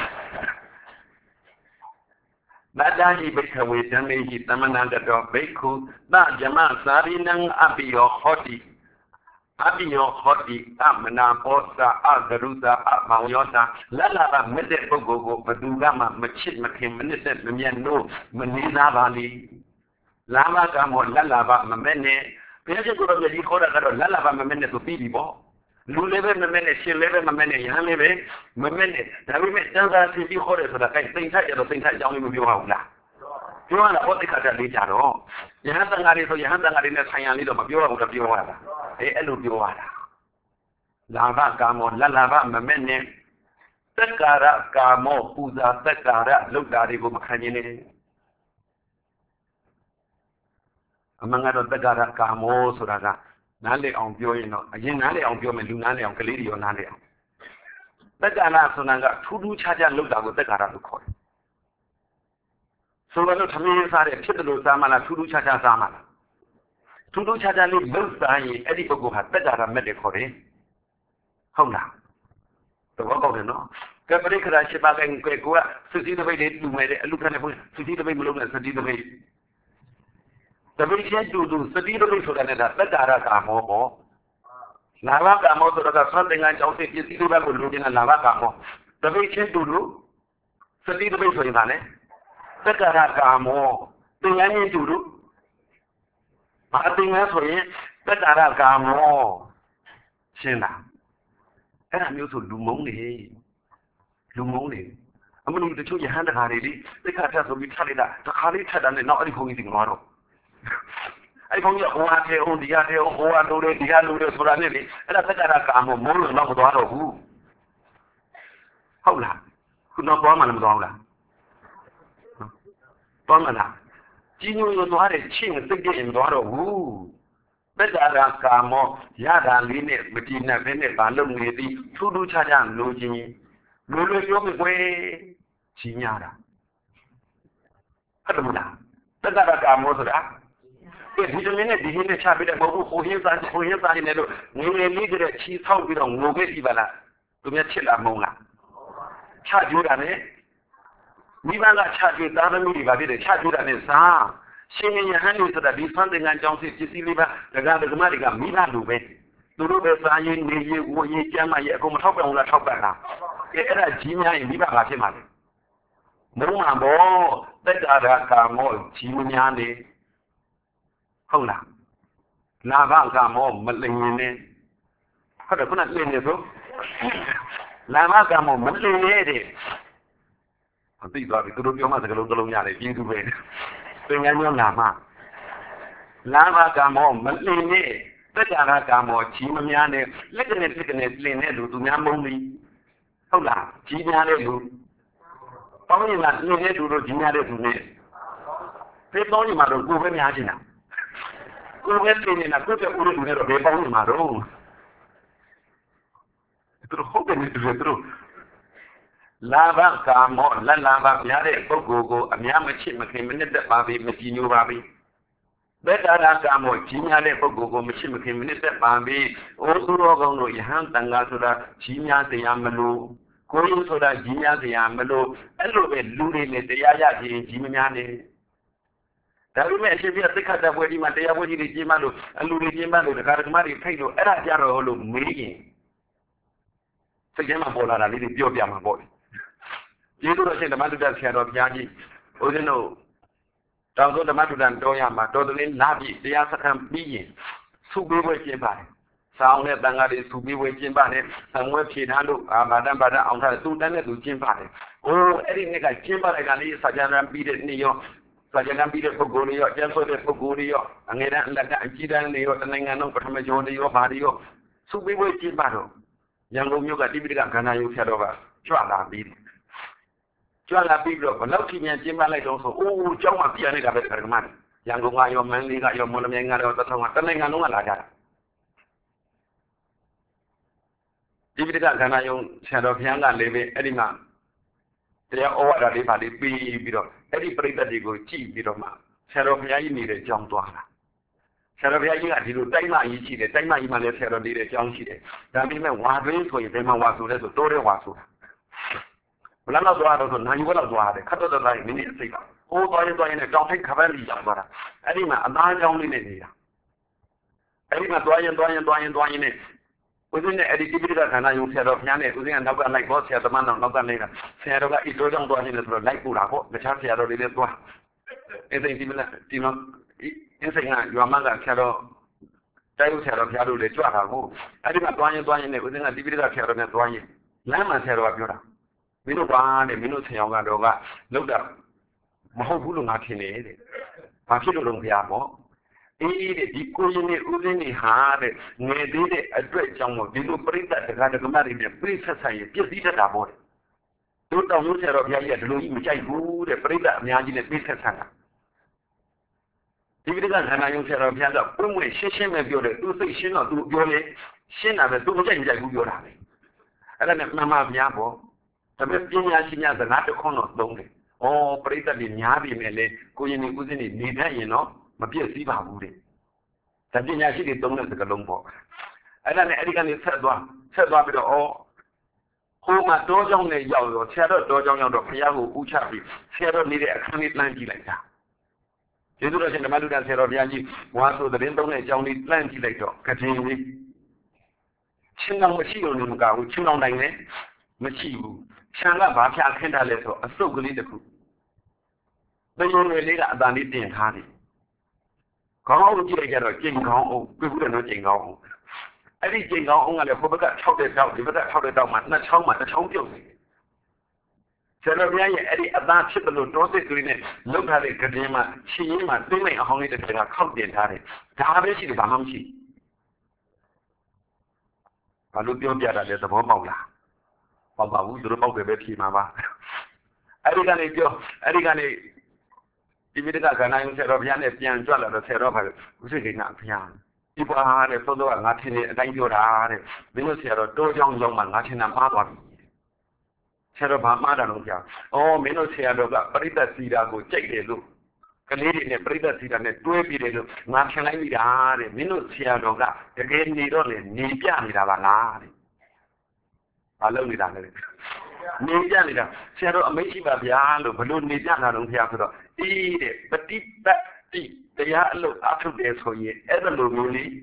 နာဒာဟိဘိခဝေဓမ္မေဟိသမဏတတောဘိက္ခုသဇမသာရိနံအပိယောဟောတိအပိယောဟောတိအမနာပောသာအဂရုသာအမောင်ယောသာလလကမတဲ့ပုဂ္ဂိုလ်ကိုဘသူကမှမချစ်မခင်မနစ်သက်မမြတ်လို့မနေသားပါလိလာမကမောလလဘမမဲ့နဲ့ဘုရားရှင်ကိုယ်တော်ကြီးခေါ်တာကတော့လလဘမမဲ့နဲ့သူပြီးပြီပေါ့လူလည်းပဲမမဲ့နဲ့ရှင်လည်းပဲမမဲ့နဲ့ယဟန်လည်းပဲမမဲ့နဲ့ဒါပေမဲ့တန်ခါစီပြီးခေါ်တယ်ဆိုတာကဲသိမ့်ထိုက်ရတော့သိမ့်ထိုက်အကြောင်းလေးမပြောရဘူးလားပြောရတာဟောတိခါတက်လေးကြတော့ယဟန်တန်ခါလေးဆိုယဟန်တန်ခါလေးနဲ့ဆိုင်ရလေးတော့မပြောရဘူးတော့ပြောရတာအဲ့လိုပြောရတာလာဘကာမောလလဘမမဲ့နဲ့သက္ကာရကာမောပူဇာသက္ကာရလောက်တာတွေကိုမခံခြင်းနဲ့အမှန်ကတော့သက္ကာရကာမောဆိုတာကနားလေအောင်ပြောရင်တော့အရင်နားလေအောင်ပြောမယ်လူနားလေအောင်ကလေးတွေရောနားလေအောင်သက္ကာရဆိုတာကထူးထူးခြားခြားလောက်တာကိုသက္ကာရလို့ခေါ်တယ်ဆိုတော့သမီးစားတဲ့ဖြစ်တယ်လို့စားမှလားထူးထူးခြားခြားစားမှလားထူးထူးခြားခြားလေးလောက်စားရင်အဲ့ဒီပုဂ္ဂိုလ်ဟာသက္ကာရမဲ့တယ်ခေါ်တယ်ဟုတ်လားတော့ကောက်တယ်နော်ကပရိခရာရှိပါကကိုကစတိတပိတ်လေးတူမဲ့တဲ့အလူခနဲ့ဖွင့်စတိတပိတ်မလုံးနဲ့စတိတပိတ်တပိတ်ချင်းတူစတိတပိတ်ဆိုတာနဲ့ဒါသက္ကာရကာမောပေါ့လာဘကာမောဆိုတာကဆွမ်းသင်္ကန်းကြောင့်စိတ်ပစ္စည်းတွေဘက်ကိုလူချင်းလာဘကာမောတပိတ်ချင်းတူစတိတပိတ်ဆိုရင်ဒါနဲ့သက္ကာရကာမောသင်္ကန်းချင်းတူဘာသင်္ကန်းဆိုရင်သက္ကာရကာမောရှင်းလားအဲ့ဒါမျိုးဆိုလူမုန်းနေအမလို့တချို့ယဟန်တခါတွေလေသိက္ခာထပ်ဆိုပြီးထပ်လိုက်တာတခါလေးထပ်တာနဲ့နောက်အဲ့ဒီဘုန်းကြီးတင်သွားတော့အဲ့ဒီဘုန်းကြီးကဟိုဟာထဲဟိုဒီဟာထဲဟိုဟာလိုတယ်ဒီဟာလိုတယ်ဆိုတာနဲ့လေအဲ့ဒါသက္ကာရကာမောမိုးလို့တော့မသွားတော့ဘူးဟုတ်လားခုတော့သွားမှလည်းမသွားဘူးလားသွားမလားကြီးညိုရသွားတယ်ချင်းစိတ်ပြည့်မသွားတော့ဘူးသက္ကာရကာမောရတာလေးနဲ့မတည်နဲ့ဘဲနဲ့ဘာလုပ်နေသည်ထူးထူးခြားခြားလိုချင်လိုပြောမကွယ်ကြီးညာတာဟုတ်တယ်မလားသက္ကာရကာမောဆိုတာဒီတမင်းနဲ့ဒီဟင်းနဲ့ချပြတဲ့ဘုဟိုဟင်းစားနေလို့ငွေလေးတဲ့ချီဆောက်ပြီးတော့ငိုခဲ့ပြီပါလားသူများချစ်လာမုန်းလားချကြိုးတာနဲ့မိဘကချကြိုးသားသမီးတွေပါဖြစ်တယ်ချကြိုးတာနဲ့စားရှင်ယဟန်လို့ဆိုတာဒီဆွမ်းသင်္ကန်းကြောင့်ပစ္စည်းလေးပါဒကာဒကမတွေကမိဘလူပဲသူတို့ပဲစားရင်နေရဝရေးကျမ်းမရဲ့အကုန်မထောက်ပံ့ဘူးလားထောက်ပံ့လားအဲ့ဒါကြီးများရင်မိဘကဖြစ်မှာလေ đúng mà bố tất cả mọi chỉ một nhà này không là vang cả mọi một lần này có được có nát lên được không là vang cả mọi một lần này đi không tí rồi tôi đối mà cái lông nhà này chuyên tu về tôi nghe nhau là vang cả mọi một lần này tất cả mọi chỉ một nhà này lấy cái này lên này đủ tụi nhà mông đi không là chỉ nhà này đủ bao nhiêu là lên này đủ rồi chỉ nhà này đủ này thế bao nhiêu mà rồi cô với nhà gì nào cô với lên này cô phải uống đủ này rồi bao nhiêu mà rồi tôi không biết tôi lava cả mọi lần lava nhà đấy có cô nhà mà chỉ mà khi mình nhận được bao nhiêu mình chỉ nhiều bao nhiêu bây giờ là cả mọi chỉ nhà đấy có cô mà chỉ mà khi mình nhận được bao nhiêu ô số đó con rồi hàng tăng ga số đó chỉ nhà thì làm luôn cô yêu số đó chỉ nhà thì làm luôn anh lúc về lúc này thì ya chỉ nhà này đó là mình sẽ biết tất cả các vấn đề mà đây là vấn đề gì mà lúc lúc này mà lúc cái mà đi thấy lúc ở nhà rồi lúc mấy cái gì mà bỏ ra đi biểu biểu mà bỏ chỉ tôi nói là chúng ta sẽ nói cái gì ở đây nó trong số chúng ta nói mà tôi nên làm gì để sẽ làm gì suy nghĩ với chính bản sau này đang ở đây suy nghĩ với chính bản này sang với khi nào lúc bà đã ông ta tu đến được chính bản ô ấy cái chính bản này là sao làm bị được nhiều sao làm bị được cô nhiều chẳng số được cô nhiều nghe đã là cái chỉ đang nhiều cái này nó có tham gia nhiều bà nhiều suy nghĩ với chính bản rồi yang lúc nhiều cái đi bị cái này yêu theo đó chọn làm gì cho là bị rồi còn lâu khi nhà chim ba lại trong số trong mặt kia này là cái mà yang lúc ngay hôm nay ngay hôm hôm nay ngay đó tao xong cái này ngay lúc là cái đi bị cái này dùng xe đó phiền là lấy về đi mà thì ở đó đi phải đi bị rồi đi phải đi cái chi bị rồi mà xe đó phiền gì này để trong toa là xe đó phiền gì là thì lúc tay mà ý chỉ để tay mà ý mà lấy xe đó đi để trong chỉ để là đi mà hóa đơn thôi để mà hóa số đấy rồi tôi để hóa số lần nào tôi nói rồi nói như vậy là tôi nói khát tôi nói mình sẽ cái ô tôi này trong thấy khá là lý giải rồi ấy mà anh nói trong này này ấy mà tôi này bây giờ này đi cái cái này dùng xe đó nhà này bây giờ anh đâu có lại có xe tầm nào đâu có này là xe đó ít rồi trong tôi này rồi lại cũ đã có cái xe đó đi đến tôi ấy thì mình là thì nó ấy thì là vừa mang cái xe đó trái xe đó xe đó để cho ra cô ấy mà tôi này bây giờ đi cái xe đó này tôi này làm mà xe đó bao nhiêu mình nó qua này mình nó theo cái đó cái lúc đó mà không phụ được ngã thiên này đấy mà khi được đồng bia bỏ ý để đi coi này uống này hà đấy nghe đi đấy ở đây trong một đi lúc bơi tại cái đó mà đi bơi sát sai biết đi đã bỏ tôi tao muốn xe đó bia vậy lúc mình chạy cú để bơi tại nhà gì này biết sát sai đi cái cái này dùng xe đó bia đó cũng mới xin mà biểu đấy tôi xin nó tôi biểu đấy xin là tôi không chạy cú biểu đấy cái này mà bia bỏ tầm biết nhà xin nhà là nó không nó đúng đấy ô bơi tại đi nhà đi mà lấy coi như cái gì đi đấy nó mà biết gì bảo vụ đấy tầm biết nhà xin đi đúng là cái lông bỏ ấy là này cái này sẽ đoán bây giờ ô hôm mà đôi trong này giàu rồi xe đó đôi trong nhau được phải giao u chả bị xe đó đi để khăn ít lan chỉ lại ra thế tôi nói mà lúc đó xe đó đi gì qua số đến đông này trong đi lan chỉ lại cho cái gì đi 신랑을 시우는 거고 신랑 당에 뭐 시우 상가 바피 아켄달에서 어서글리도 bây giờ đã đi tiền tha đi có ông chị cái rồi trình có ông cứ nói trình có ông ấy đi trình có ông là không có cả sau để sau thì bất sau để sau mà nó sống kiểu gì cho nên bây giờ ấy đi đã chịu được đối với cái này lúc này cái gì mà chỉ mà đối với họ này thì là không tiền tha đi đã biết gì mà không chỉ và lúc tiêu tiền là để tập huấn bảo là bảo vũ từ bao về bên khi mà ấy đi cái này đi biết cái này sẽ rồi bây giờ tiền cho là sẽ rồi phải cái gì ngã tiền đi qua này tôi nói ngã tiền này đánh vô ra này mình sẽ rồi đôi trong mà ngã tiền làm ba đoạn sẽ rồi ba đoạn luôn kìa ô mình sẽ rồi cái bấy giờ gì đó cũng chạy để luôn cái này bấy giờ gì đó này đuôi bị để luôn ngã tiền này bị ra này mình sẽ rồi cái này đó này nhị bia này là bà lá này bà lâu này này nhị bia này là sẽ rồi mấy chị bà bia luôn bà luôn nhị bia là đúng theo rồi đi để bất tí để lúc áp dụng để thôi ấy là lúc này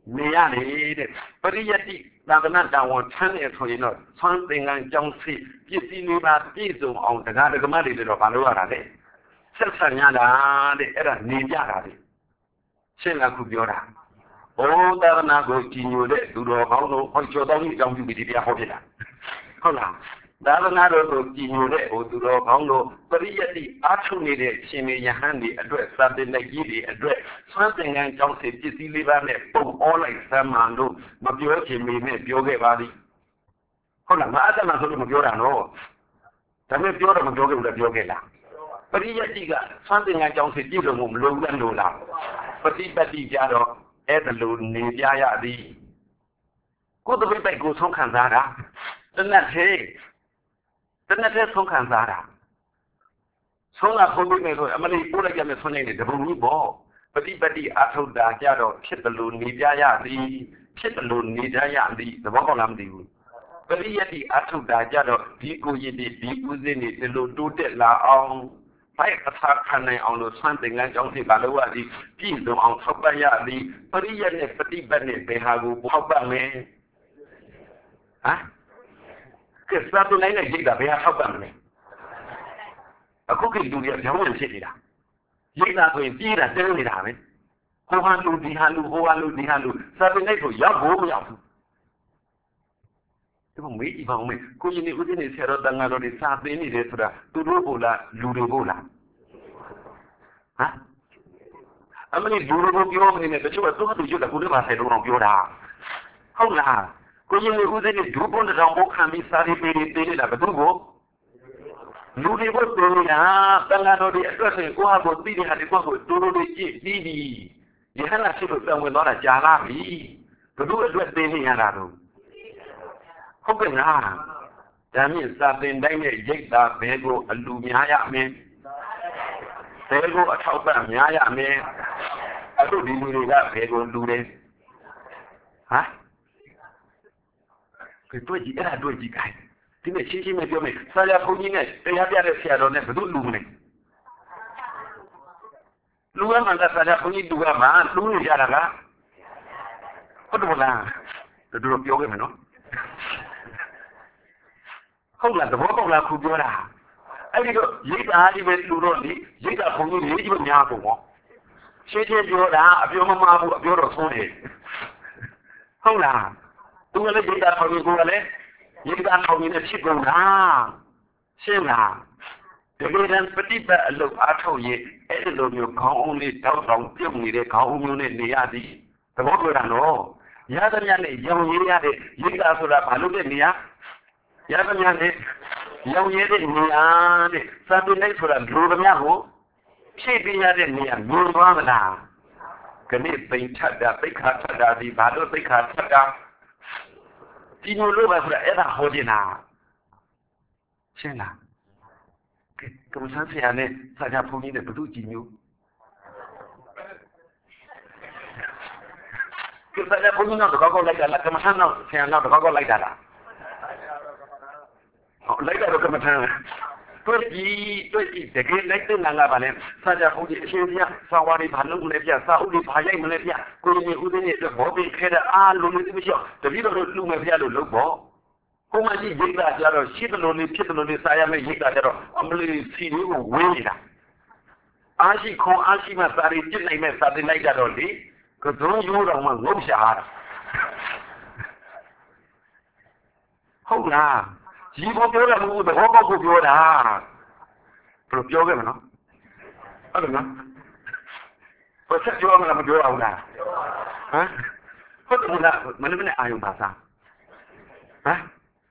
နေရတယ်တဲ့ပရိယတ္တိသာသနာတော်ဝန်ထမ်းနေဆိုရင်တော့ဆွမ်းသင်္ကန်းကြောင်းစီပစ္စည်းလေးပါပြည့်စုံအောင်တရားဓမ္မတွေတော့ဘာလို့ရတာလဲဆက်ဆံရတာတဲ့အဲ့ဒါနေကြတာလေရှင်းလားခုပြောတာဘုံသာသနာကိုကြည်ညိုတဲ့သူတော်ကောင်းတို့ဟောကျော်တော်ကြီးအကြောင်းပြုပြီးဒီတရားဟောဖြစ်တာဟုတ်လားသာသနာတော်ကိုကြည်ညိုတဲ့သူတော်ကောင်းတို့ပရိယတ္တိအားထုတ်နေတဲ့ရှင်မေယဟန်ဒီအတွက်သာသနာကြီးတွေအတွက်ဆွမ်းသင်္ကန်းကြောင်းစီပစ္စည်းလေးပါနဲ့ပုံအောလိုက်သမ်းမှန်တို့မပြောချင်မီနဲ့ပြောခဲ့ပါသည်ဟုတ်လားငါအတ္တမဆိုလို့မပြောတာနော်ဒါပေမဲ့ပြောတော့မပြောခဲ့ဘူးလားပြောခဲ့လားပရိယတ္တိကဆွမ်းသင်္ကန်းကြောင်းစီပြည့်စုံမှုမလိုဘူးလို့လားပฏิပတ်တိကြတော့အဲ့ဒါလိုနေပြရသည်ကိုယ်တပိတ်ပိုက်ကိုဆုံးခံစားတာတနတ်သေးဆုံးခံစားတာဆုံးလာဖို့ပြီးမယ်ဆိုအမလေးပို့လိုက်ရမယ်ဆုံးနေတယ်တပုံကြီးပေါ့ပฏิပတ်တိအာထုတ်တာကြတော့ဖြစ်တယ်လို့နေပြရသည်ဖြစ်တယ်လို့နေကြရသည်သဘောပေါက်လားမသိဘူးပရိယတ္တိအာထုတ်တာကြတော့ဒီကိုရည်ဒီဥစဉ်နေဒီလိုတိုးတက်လာအောင်ဖိုက်အသာခံနိုင်အောင်လို့ဆွမ်းသင်္ကန်းကြောင်းစီပါလို့ရသည်ပြည့်စုံအောင်ထောက်ပံ့ရသည်ပရိယတ်နဲ့ပฏิပတ်နဲ့ဘယ်ဟာကိုထောက်ပံ့မယ်ဟမ်ကဲစားတဲ့နိုင်နဲ့ကြည့်တာဘယ်ဟာထောက်ပံ့မလဲအခုကလူတွေကကြောင်းဝင်ဖြစ်နေတာရိတ်တာဆိုရင်ပြေးတာတင်းနေတာပဲဟိုဟာလူဒီဟာလူဟိုဟာလူဒီဟာလူစားတဲ့နိုင်ဆိုရောက်ဖို့မရောက်ဘူးဒီမေးကြည့်ပါဦးမေကိုကြီးနေဦးစင်းနေဆရာတော်တန်ဃာတော်တွေစာသင်နေတယ်ဆိုတာသူတို့ဘို့လားလူတွေဘို့လားဟမ်အမလေးလူတွေကိုပြောမနေနဲ့တချို့ကသူ့ဟာသူရွတ်တာကိုလည်းမဆိုင်တော့ပြောတာဟုတ်လားကိုကြီးနေဦးစင်းနေဒုဘုံတောင်ဘုခံပြီးစာရီပေးနေတာဘယ်သူကိုလူတွေကိုပြောနေတာတန်ဃာတော်တွေအတွက်ဆိုရင်ကိုဟာကိုသိတဲ့ဟာတွေကိုတူတူလေးကြည့်ပြီးပြီဒီဟန်လာရှိလို့ပြန်ဝင်သွားတာကြာလာပြီဘယ်သူအတွက်သိနေရတာတော့ဟုတ်ကဲ့လားဒါမြင့်စာသင်တိုင်းရဲ့ရိတ်တာဘဲကိုအလူများရမယ်ဘဲကိုအထောက်ပံ့များရမယ်အခုဒီလူတွေကဘဲကိုလူတယ်ဟမ်တွေ့ကြည့်အဲ့ဒါတွေ့ကြည့်ခိုင်းဒီနေ့ချင်းချင်းမပြောမယ်ဆရာဘုန်းကြီးနဲ့တရားပြတဲ့ဆရာတော်နဲ့ဘယ်သူလူမလဲလူကမှန်တာဆရာဘုန်းကြီးလူကမှလူနေကြတာကဟုတ်တယ်မလားတို့ပြောခဲ့မယ်နော်ဟုတ်လားသဘောပေါက်လားခုပြောတာအဲ့ဒီတော့ရိတ်တာကြီးပဲလူတော့လေရိတ်တာဘုံကြီးလေးကြီးပဲများကုန်ပေါ့ရှင်းရှင်းပြောတာအပြောမမှားဘူးအပြောတော့ဆုံးတယ်ဟုတ်လားသူကလည်းရိတ်တာထောင်ကြီးကိုလည်းရိတ်တာထောင်ကြီးနဲ့ဖြစ်ကုန်တာရှင်းလားတကယ်တမ်းပฏิပတ်အလုပ်အားထုတ်ရင်အဲ့ဒီလိုမျိုးခေါင်းအုံးလေးတောက်တောင်ပြုတ်နေတဲ့ခေါင်းအုံးမျိုးနဲ့နေရသည်သဘောပြောတာနော်ရသမျှနဲ့ရောင်ရည်ရတဲ့ရိတ်တာဆိုတာဘာလို့လဲနေရရသမျှနဲ့ရောင်ရည်တဲ့နေရာတဲ့စာပေလိုက်ဆိုတာလူသမျှကိုဖြည့်ပေးရတဲ့နေရာမြင်သွားမလားခဏပိန်ထက်တာပိတ်ခါထက်တာဒီဘာလို့ပိတ်ခါထက်တာဒီလိုလို့ပဲဆိုတာအဲ့ဒါဟောနေတာရှင်းလားကမ္ဘာဆရာနဲ့စာကြဘုန်းကြီးနဲ့ဘယ်သူကြည်ညိုကစာကြဘုန်းကြီးတော့ကောက်လိုက်တာလားကမ္ဘာဆန်းတော့ဆရာတော့ကောက်လိုက်တာလားလိုက်တော့ကမ္ဘာဆန်းတွေ့ကြည့်တကယ်လိုက်တဲ့နာကပါလဲစာကြဘုန်းကြီးအရှင်ပြစာဝါရီဘာလုပ်မလဲပြစာဥလေးဘာရိုက်မလဲပြကိုရင်ဦးသိန်းရဲ့အတွက်ဘောပိခဲတဲ့အားလုံးလေးသိမရှိအောင်တပည့်တော်တို့လူမယ်ဖျားလို့လုပ်ပေါ့ကိုမရှိရိတ်တာကြတော့ရှိတယ်လို့လေးဖြစ်တယ်လို့လေးစာရမယ်ရိတ်တာကြတော့အမလီစီလေးကိုဝင်းနေတာအားရှိခွန်အားရှိမှစာရီပြစ်နိုင်မဲ့စာတင်လိုက်ကြတော့လေကစုံရိုးတော်မှငုတ်ရှာတာဟုတ်လားဒီဘောပြောတာမဟုတ်ဘူးသဘောပေါက်ကိုပြောတာဘယ်လိုပြောခဲ့မလဲဟုတ်တယ်နော်ဘာဆက်ပြောမလားမပြောအောင်လားဟမ်ဟုတ်တယ်လားမနေ့ကအာယုံပါစားဟမ်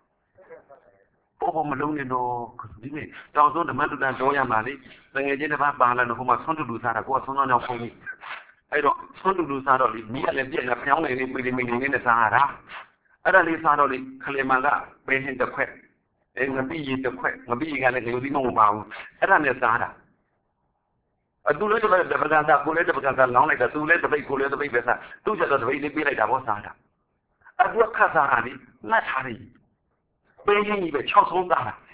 ပေါ်မလုံးနေတော့ဒီနေ့တောင်စုံဓမ္မတုတန်တော်ရမှာလေတငယ်ချင်းတစ်ပါးပါလာတော့ဟိုမှာဆွမ်းတူစားတာကိုကဆွမ်းတော့ရောက်ဖုံးပြီအဲ့တော့ဆွမ်းတူစားတော့လေမိကလည်းပြည့်နေဖျောင်းနေလေးမိလေးနဲ့စားရတာအဲ့ဒါလေးစားတော့လေခလေမန်ကဘယ်ဟင်းတစ်ခွက်ငပိရီတစ်ခွက်ငပိရီကလည်းငရုတ်သီးမဟုတ်ပါဘူးအဲ့ဒါနဲ့စားတာသူလည်းတပကံစားကိုလည်းတပကံစားလောင်းလိုက်တာသူလည်းတပိတ်ကိုလည်းတပိတ်ပဲစားသူ့ချက်တော့တပိတ်လေးပေးလိုက်တာပေါ့စားတာအဲ့ဒါခတ်စားတာလေငတ်ထားတယ်ပေးရင်းကြီးပဲ6ဆုံးသားတာ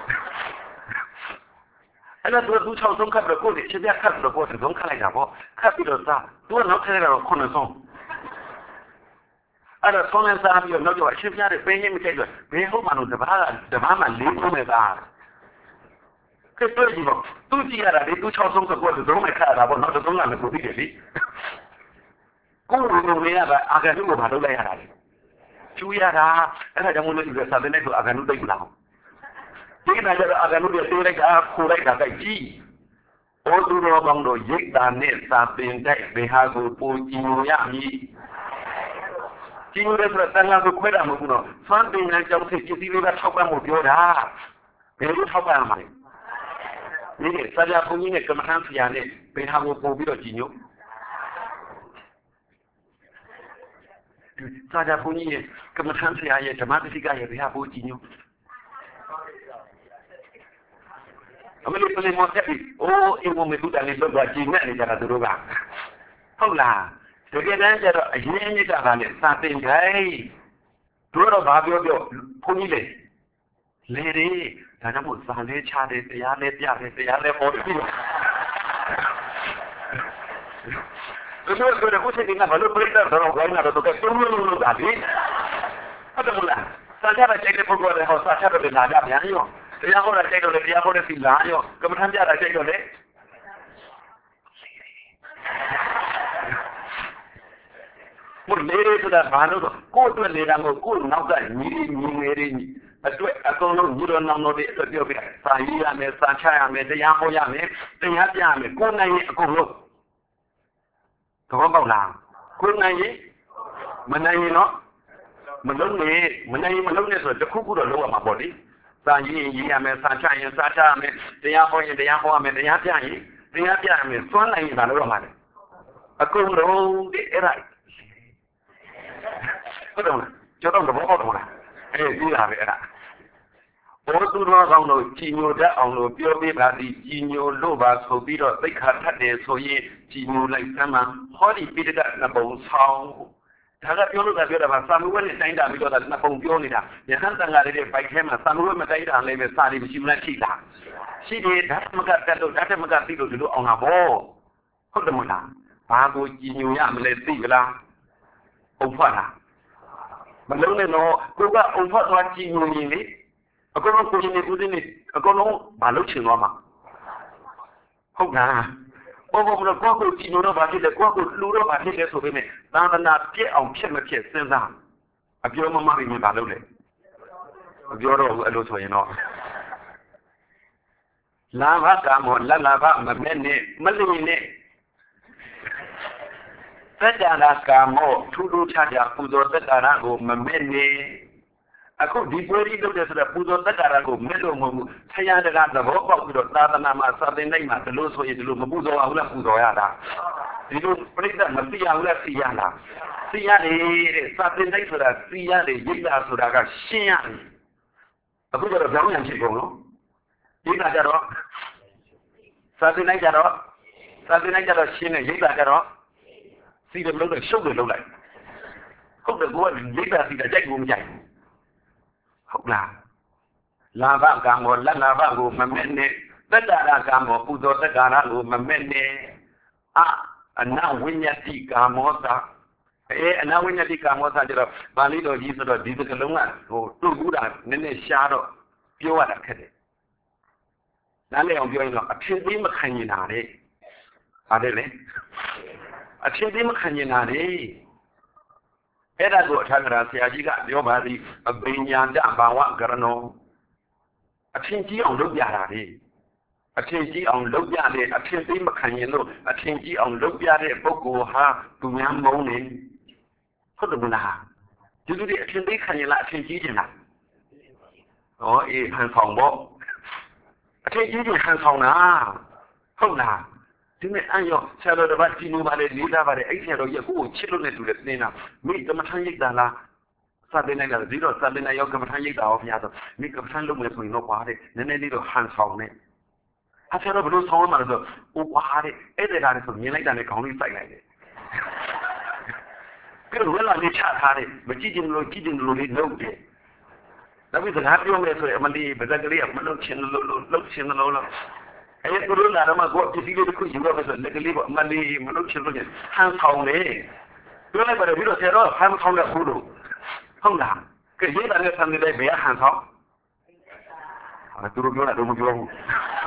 အဲ့တော့သူ6ဆုံးခတ်ပြီးကိုယ်ချင်းပြခတ်ပြီးကိုယ်သုံးခတ်လိုက်တာပေါ့ခတ်ပြီးတော့စားသူကနောက်ထပ်ကတော့9ဆုံးအဲ့တော့ဆုံးလန်းစားပြီးတော့နောက်တော့အရှင်းပြတဲ့ပင်းချင်းမကြိုက်တော့ဘယ်ဟုတ်မှလို့တပားမှလေးဆုံးနေတာကဲတွေ့ကြည့်ပေါ့သူကြည့်ရတာလေသူ6ဆုံးကကိုယ်သုံးမဲ့ခါတာပေါ့နောက်သုံးကလည်းကိုသိတယ်လေကိုယ်လိုနေရတာအာဂန်တို့ကိုမလုပ်လိုက်ရတာလေကျူရတာအဲ့ဒါကြောင့်မလို့ဒီစာတဲ့နဲ့ဆိုအာဂန်တို့သိမလားဒီကနေ့ကျတော့အာဂန်တို့တွေတိုးလိုက်တာခိုးလိုက်တာကြိုက်ကြည့်ဩသူတော်ကောင်းတို့ရိတ်တာနဲ့စာပင်တိုက်ဘေဟာကိုပူကြည်ရမည်ကြည်ရတဲ့တန်ခါကိုခွဲတာမဟုတ်ဘူးနော်ဖန်ပင်နဲ့ကြောက်စိတ်ကြည်စီလေးကထောက်ပံ့မှုပြောတာဘယ်လိုထောက်ပံ့မှာလဲဒီစာကြဘုန်းကြီးနဲ့ကမ္မထမ်းဆရာနဲ့ဘေဟာကိုပို့ပြီးတော့ကြည်ညိုစာကြဘုန်းကြီးရဲ့ကမ္မထမ်းဆရာရဲ့ဓမ္မသတိကရဲ့ဘေဟာပို့ကြည်ညိုအမလေးပလင်မောတက်ပြီးအိုးအင်ကိုမေသူတန်လေးလွတ်သွားကြည်နဲ့နေကြတာသူတို့ကဟုတ်လားတကယ်တမ်းကျတော့အရင်မြစ်တာကလည်းစာတင်ခိုင်းတို့တော့ဘာပြောဘုန်းကြီးလေလေဒါကြောင့်မို့စာလေးချတယ်တရားလေးပြတယ်တရားလေးဟောတယ်ပြီးတော့ဆိုတော့ကိုယ်စိတ်ကဘာလို့ပြိတ္တာတော့ဘယ်နာတော့ကဲတုံးလို့တာလေဟုတ်တယ်လားစာချတာချိန်တဲ့ပုဂ္ဂိုလ်တွေဟောစာချတယ်လာကြပြန်ရောတရားဟောတာချိန်တော့လေတရားဟောတဲ့စီလာရောကမ္မထမ်းပြတာချိန်တော့လေဘုလေဆိုတာဘာလို့တော့ကိုယ်အတွက်နေတာကိုကိုယ်နောက်ကညီငယ်တွေအတွက်အကုန်လုံးညီတော်နောင်တော်တွေအတွက်ပြောပြစာရေးရမယ်စာချရမယ်တရားဟောရမယ်တရားပြရမယ်ကိုယ်နိုင်ရင်အကုန်လုံးသဘောပေါက်လားကိုယ်နိုင်ရင်မနိုင်ရင်တော့မလုံးနဲ့ဆိုတော့တစ်ခုခုတော့လုံးဝမှာပေါ့လေစာရေးရမယ်စာချရင်စာချရမယ်တရားဟောရင်တရားဟောရမယ်တရားပြရင်တရားပြရမယ်စွမ်းနိုင်ရင်ဒါလို့တော့မှာလေအကုန်လုံးဒီအဲ့ဒါဟုတ်တယ်မလားကျောင်းတော့ဘောပေါက်တော့လားပြီးတာပဲအဲ့ဒါဘောသူတော်ကောင်းတို့ကြည်ညိုတတ်အောင်လို့ပြောပြပါသည်ကြည်ညိုလို့ပါဆိုပြီးတော့သိက္ခာထတ်တယ်ဆိုရင်ကြည်ညိုလိုက်သမ်းမှာဟောဒီပိဋကနှစ်ပုံဆောင်ဒါကပြောလို့ပြောတာပါစာမဝဲနဲ့တိုင်းတာပြီးတော့နှစ်ပုံပြောနေတာယဟန်တန်ဃာတွေဘိုက်ထဲမှာစာမဝဲမတိုင်းတာလည်းပဲစာတွေမရှိဘူးလားရှိလားရှိတယ်ဓမ္မကတက်လို့ဓမ္မကသိလို့ဒီလိုအောင်တာဗောဟုတ်တယ်မလားဘာကိုကြည်ညိုရမလဲသိကြလားဟုတ်ဖတ်လားမလုံးနဲ့တော့ကိုကအုံဖတ်သွားကြည့်နေလေအကုန်လုံးကိုကြီးနေဦးစင်းနေအကုန်လုံးမလုပ်ချင်သွားမှာဟုတ်လားဘောဘောကတော့ကိုကြည့်လို့ဘာဖြစ်လဲကိုလူတော့ဘာဖြစ်လဲဆိုပေမဲ့သာသနာပြည့်အောင်ဖြစ်မဖြစ်စဉ်းစားအပြောမမပြီးမြင်ပါလို့လေမပြောတော့ဘူးအဲ့လိုဆိုရင်တော့လာဘကမောလက်လာဘမမဲ့နဲ့မလျင်နဲ့သက်တာရာကာမောထူးထူးခြားခြားပူဇော်သက်တာရာကိုမမဲ့နေအခုဒီပွဲကြီးလုပ်တယ်ဆိုတော့ပူဇော်သက်တာရာကိုမဲ့လို့မဟုတ်ဘူးဆရာတကာသဘောပေါက်ပြီးတော့သာသနာမှာစာသင်နိုင်မှာဒီလိုဆိုရင်ဒီလိုမပူဇော်အောင်လားပူဇော်ရတာဒီလိုပြိဿမသိအောင်လားသိရလားသိရတယ်တဲ့စာသင်နိုင်ဆိုတာသိရတယ်ရိပ်တာဆိုတာကရှင်းရတယ်အခုကတော့ကြောင်းရံဖြစ်ကုန်နော်ရိပ်တာကြတော့စာသင်နိုင်ကြတော့ရှင်းတယ်ရိပ်တာကြတော့စီတယ်လို့ရှုပ်တယ်လို့လိုက်ဟုတ်တယ်ကိုကလိပ်တာစီတာကြိုက်ကိုမကြိုက်ဟုတ်လားလာဘကံမောလက်လာဘကိုမမဲ့နဲ့သက်တာရကံမောပူဇော်သက်တာရကိုမမဲ့နဲ့အနဝိညတိကာမောသာအနဝိညတိကာမောသာကျတော့ဗာလိတော်ကြီးဆိုတော့ဒီစကလုံးကဟိုတူကူတာနည်းနည်းရှားတော့ပြောရတာခက်တယ်နားလည်အောင်ပြောရင်တော့အဖြစ်သေးမခံရင်တာလေပါတယ်လေအဖြစ်သေးမခံရင်တာလေအဲ့ဒါကိုအထာဂရဆရာကြီးကပြောပါသည်အပညာတဘာဝကရဏောအထင်ကြီးအောင်လုပ်ပြတာလေအထင်ကြီးအောင်လုပ်ပြတဲ့အထင်သေးမခံရင်လို့အထင်ကြီးအောင်လုပ်ပြတဲ့ပုဂ္ဂိုလ်ဟာသူများမုန်းနေဟုတ်တယ်မလားဒီလိုဒီအထင်သေးခံရင်လားအထင်ကြီးတင်လားဟောအေးဟန်ဆောင်ပေါ့အထင်ကြီးတင်ဟန်ဆောင်တာဟုတ်လားဒီမဲ့အယောဆရာတော်တစ်ပါးကြည့်လို့ပါလေလေးသားပါလေအဲ့ဆရာတော်ကြီးကိုချစ်လို့နဲ့တူတယ်နေတာမိကမ္မထမ်းရိပ်တာလားစာသင်နိုင်တာဒီတော့စာသင်နိုင်ရောကမ္မထမ်းရိပ်တာရောဘုရားဆိုမိကမ္မထမ်းလုပ်မယ်ဆိုရင်တော့ပါတဲ့နည်းနည်းလေးတော့ဟန်ဆောင်နေအဆရာတော်ဘယ်လိုဆောင်ရမှာလဲဆိုအိုးပါတဲ့အဲ့ဒါလည်းဆိုမြင်လိုက်တာနဲ့ခေါင်းလေးစိုက်လိုက်တယ်ပြီးတော့ဝဲလာလေးချထားတယ်မကြည့်ချင်လို့ကြည့်ချင်လို့လေးလုပ်တယ်နောက်ပြီးစကားပြောမယ်ဆိုရင်အမလီဗဇက်ကလေးကမလုပ်ချင်လို့လုပ်ချင်လို့အဲ့ဒီလိုလာတော့မှကိုပစ္စည်းလေးတစ်ခုယူရမယ်ဆိုလက်ကလေးပေါ့အမလီမလုပ်ချင်လို့ဟန်ဆောင်လေပြောလိုက်ပါတယ်ပြီးတော့ဆရာတော်ကဖမ်းမဆောင်တဲ့ဘူးလို့ဟုတ်လားကဲရေးတာနဲ့ဆန်နေတဲ့ဘယ်ဟန်ဆောင်သူတို့ပြောတာတော့မပြောဘူး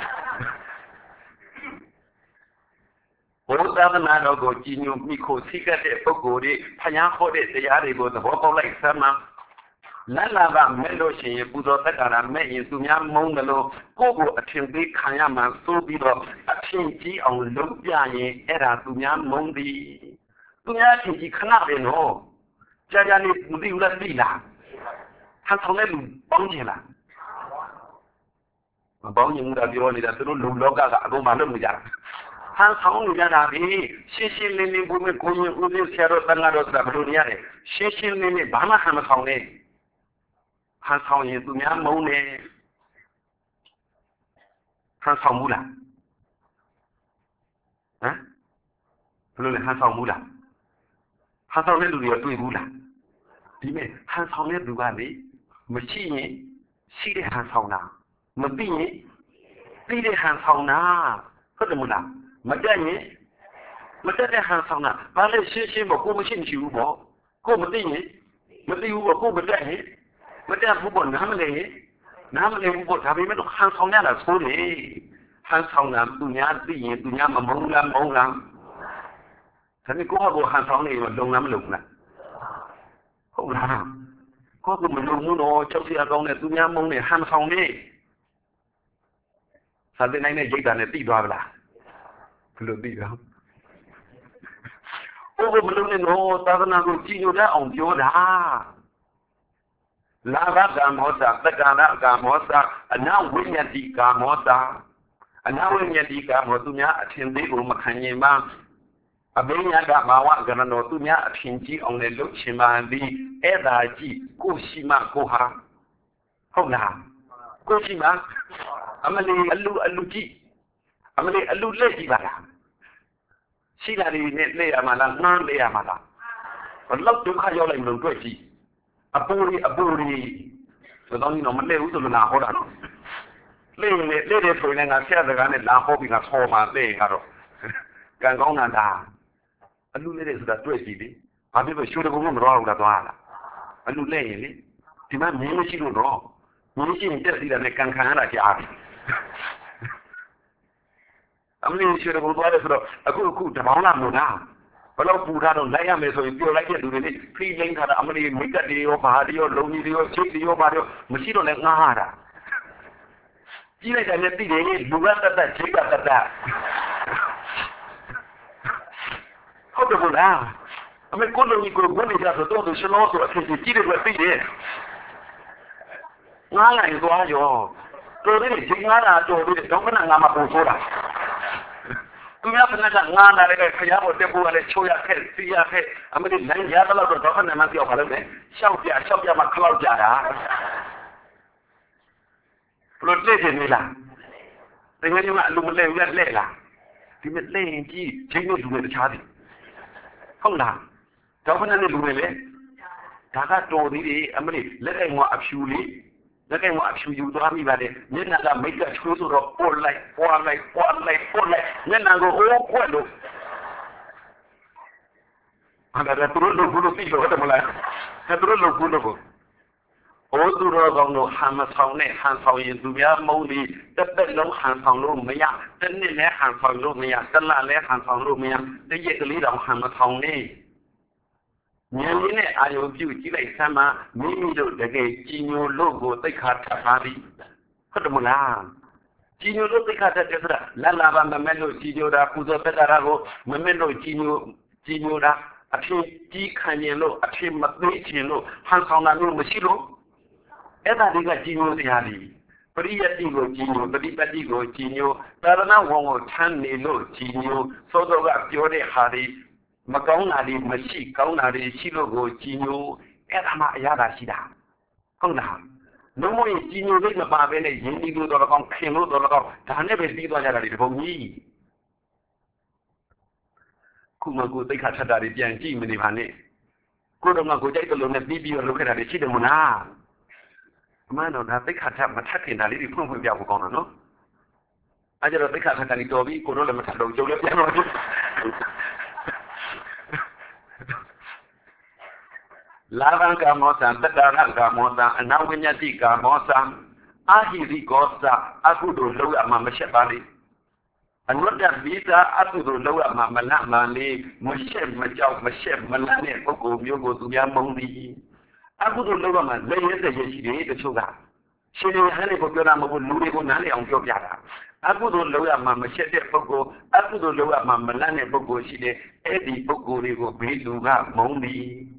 ဘုရားသာသနာတော်ကိုကြည်ညိုမိခိုစိတ်ကတဲ့ပုဂ္ဂိုလ်တွေဖျားခေါ်တဲ့တရားတွေကိုသဘောပေါက်လိုက်စမ်းလတ်လာကမဲ့လို့ရှိရင်ပူဇော်တက္ကရာမဲ့ရင်သူများမုန်းတယ်လို့ကိုယ့်ကိုအထင်သေးခံရမှစိုးပြီးတော့အထင်ကြီးအောင်လုပ်ပြရင်အဲ့ဒါသူများမုန်းသည်သူများအထင်ကြီးခဏပဲနော်ကြာကြာနေမသိဘူးလားသိလားဟန်ဆောင်တဲ့လူပေါင်းချင်လားမပေါင်းချင်ဘူးလားပြောနေတာသူတို့လူလောကကအကုန်မလုပ်နေကြတာဟန်ဆောင်နေကြတာဒီရှင်းရှင်းလင်းလင်းဘုမေကိုရင်ဦးလေးဆရာတော်တန်ဃာတော်ဆိုတာဘယ်လိုနေရလဲရှင်းရှင်းလင်းလင်းဘာမှဟန်မဆောင်နဲ့ဟန်ဆောင်ရင်သူများမုန်းတယ်ဟန်ဆောင်ဘူးလားဟမ်ဘယ်လိုလဲဟန်ဆောင်ဘူးလားဟန်ဆောင်တဲ့လူတွေတွေ့ဘူးလားဒီမဲ့ဟန်ဆောင်တဲ့လူကလေမရှိရင်ရှိတဲ့ဟန်ဆောင်တာမသိရင်သိတဲ့ဟန်ဆောင်တာဟုတ်တယ်မလားမတက်ရင်မတက်တဲ့ဟန်ဆောင်တာဘာလဲရှင်းရှင်းပေါ့ကိုမရှိဘူးပေါ့ကိုမသိရင်မသိဘူးပေါ့ကိုမတက်ရင်မတက်ဘူးပေါ့နားမလဲဘူးပေါ့ဒါပေမဲ့ဟန်ဆောင်ရတာဆိုးတယ်ဟန်ဆောင်တာသူများသိရင်သူများမမုန်းလားဒါနဲ့ကိုယ့်ဟာကိုဟန်ဆောင်နေတော့လုံလားမလုံလားဟုတ်လားကိုယ့်ကမလုံဘူးတော့ကြောက်စရာကောင်းတဲ့သူများမုန်းနေဟန်ဆောင်နေစာသင်နိုင်တဲ့ရိတ်တာနဲ့သိသွားပါလားဘယ်လိုသိတော့ကိုယ့်ကမလုံနဲ့တော့သာသနာကိုကြည်ညိုတတ်အောင်ပြောတာလာဘကမောတာတက္ကနာကမောတာအနဝိညာတိကမောတာအနဝိညာတိကမောသူများအထင်သေးကိုမခံရင်မှအဘိညာကဘာဝကရဏောသူများအထင်ကြီးအောင်လည်းလုပ်ချင်ပါသည်အဲ့ဒါကြည့်ကိုရှိမှကိုဟာဟုတ်လားကိုရှိမှအမလီအလူကြည့်အမလီအလူလက်ကြည့်ပါလားရှိလာတယ်နဲ့လက်ရမှာလားနှမ်းလက်ရမှာလားဘလောက်ဒုက္ခရောက်လိုက်မလို့တွေ့ကြည့်အပူရီဆိုတော့ဒီတော့မလဲဘူးဆိုလို့လာဟောတာနော်လက်တဲ့ဆိုရင်ငါဆရာစကားနဲ့လာဟောပြီးငါဆောမှာတဲ့ကတော့ကံကောင်းတာအလူလက်တဲ့ဆိုတာတွေ့ကြည့်လေဘာဖြစ်လို့ရှိုးတကုံမတော်ဘူးလားသွားလားအလူလက်ရင်လေဒီမှာမင်းမရှိလို့တော့မင်းရှိရင်တက်စီတာနဲ့ကံခံရတာကြားတယ်အမလေးရှိုးတကုံသွားတယ်ဆိုတော့အခုတပေါင်းလာမလို့လားဘလို့ပူထားတော့လိုက်ရမယ်ဆိုရင်ပြောလိုက်တဲ့လူတွေလေဖိလိမ့်ထားတာအမလေးမိတ်ကတွေရောဘာတွေရောလုံကြီးတွေရောချိတ်တွေရောဘာတွေရောမရှိတော့လည်းငားတာကြီးလိုက်တယ်နဲ့သိတယ်လူကတတ်ချိတ်ကတတ်ဟုတ်တယ်ဘုလားအမေကိုလုံကြီးကိုဘုန်းကြီးဆိုတော့ရှင်လို့ဆိုအဖြစ်ကြီးတယ်ပဲသိတယ်ငားလိုက်သွားရောတော်တယ်ချိန်ငားတာတော်တယ်တော့ခဏငါမှပုံဆိုတာသူများကငားလာတဲ့ခရပေါ်တက်ဖို့ကလည်းချိုးရခဲ့စီရခဲ့အမလေးနိုင်ရတော့တော့ခဏမှပြောက်ပါလို့လေရှောက်ပြမှခလောက်ကြတာဘလို့လက်နေလားတကယ်ကြီးကအလူမလဲဘူးလက်လားဒီမဲ့လက်ရင်ကြီးချိန်လို့လူတွေတခြားတယ်ဟုတ်လားတော့ခဏနဲ့လူတွေလေဒါကတော်သေးတယ်အမလေးလက်ကင်ကအဖြူလေးလက်ကင်ကအဖြူယူသွားမိပါတယ်မျက်နှာကမိတ်ကချိုးဆိုတော့ပွက်လိုက်မျက်နှာကိုအိုးပွက်လို့အဲ့ဒါသူတို့လုပ်ဖို့လို့ပြီးတော့တယ်မလားသူတို့လုပ်ဖို့လို့အိုးသူတော်ကောင်းတို့ဟန်မဆောင်နဲ့ဟန်ဆောင်ရင်သူများမုန်းပြီးတက်လုံးဟန်ဆောင်လို့မရတစ်နှစ်လည်းဟန်ဆောင်လို့မရတစ်လလည်းဟန်ဆောင်လို့မရတရက်ကလေးတော့ဟန်မဆောင်နဲ့ဉာဏ်လေးနဲ့အာယုပြုကြည့်လိုက်ဆမ်းမမိမိတို့တကယ်ကြည်ညိုလို့ကိုသိခါထပ်ပါသည်ဟုတ်တယ်မလားကြည်ညိုလို့သိခါထပ်တယ်ဆိုတာလာပါမမဲ့လို့ကြည်ညိုတာပူဇော်သက်တာကိုမမဲ့လို့ကြည်ညိုတာအဖြစ်ကြီးခံရင်လို့အဖြစ်မသေးခြင်းလို့ဟန်ဆောင်တာမျိုးမရှိလို့အဲ့ဒါတွေကကြည်ညိုတရားတွေပရိယတ်တိကိုကြည်ညိုပฏิပတ်တိကိုကြည်ညိုသာသနာ့ဝန်ကိုထမ်းနေလို့ကြည်ညိုသောတော်ကပြောတဲ့ဟာတွေမကောင်းတာတွေမရှိကောင်းတာတွေရှိလို့ကိုကြည်ညိုအဲ့ဒါမှအရသာရှိတာဟုတ်လားလုံးဝကြည်ညိုစိတ်မပါဘဲနဲ့ယဉ်ဒီလို့တော့ကောင်းခင်လို့တော့ကောင်းဒါနဲ့ပဲပြီးသွားကြတာဒီဘုံကြီးခုမှကိုသိခါထက်တာတွေပြန်ကြည့်မနေပါနဲ့ကိုတော့ငါကိုကြိုက်တယ်လို့နဲ့ပြီးတော့လုပ်ခဲ့တာတွေရှိတယ်မလားအမှန်တော့ဒါသိခါထက်မထက်ခင်တာလေးတွေဖွင့်ပြဖို့ကောင်းတာနော်အဲ့ကြတော့သိခါထက်တာတွေတော်ပြီကိုတော့လည်းမထက်တော့ကြုံလည်းပြန်တော့ Lavan Gamosan, Tadara Gamosan, and now when Yati Gamosan, Ahiri Gosa, Akudo Loa Mamashebali. And what that visa, Akudo Loa Mamalani, Moshe Majau, Mashe Malane, Oko, Yogo, Yamoni. Akudo Loa, they had the Yeshi, the sugar. She didn't have a program of Lulu Nani on Yogara. Akudo Loa Mamashete Oko, Akudo Loa Mamalane, Boko, she did Eddie Boko, Rigo, Biluga, Moni.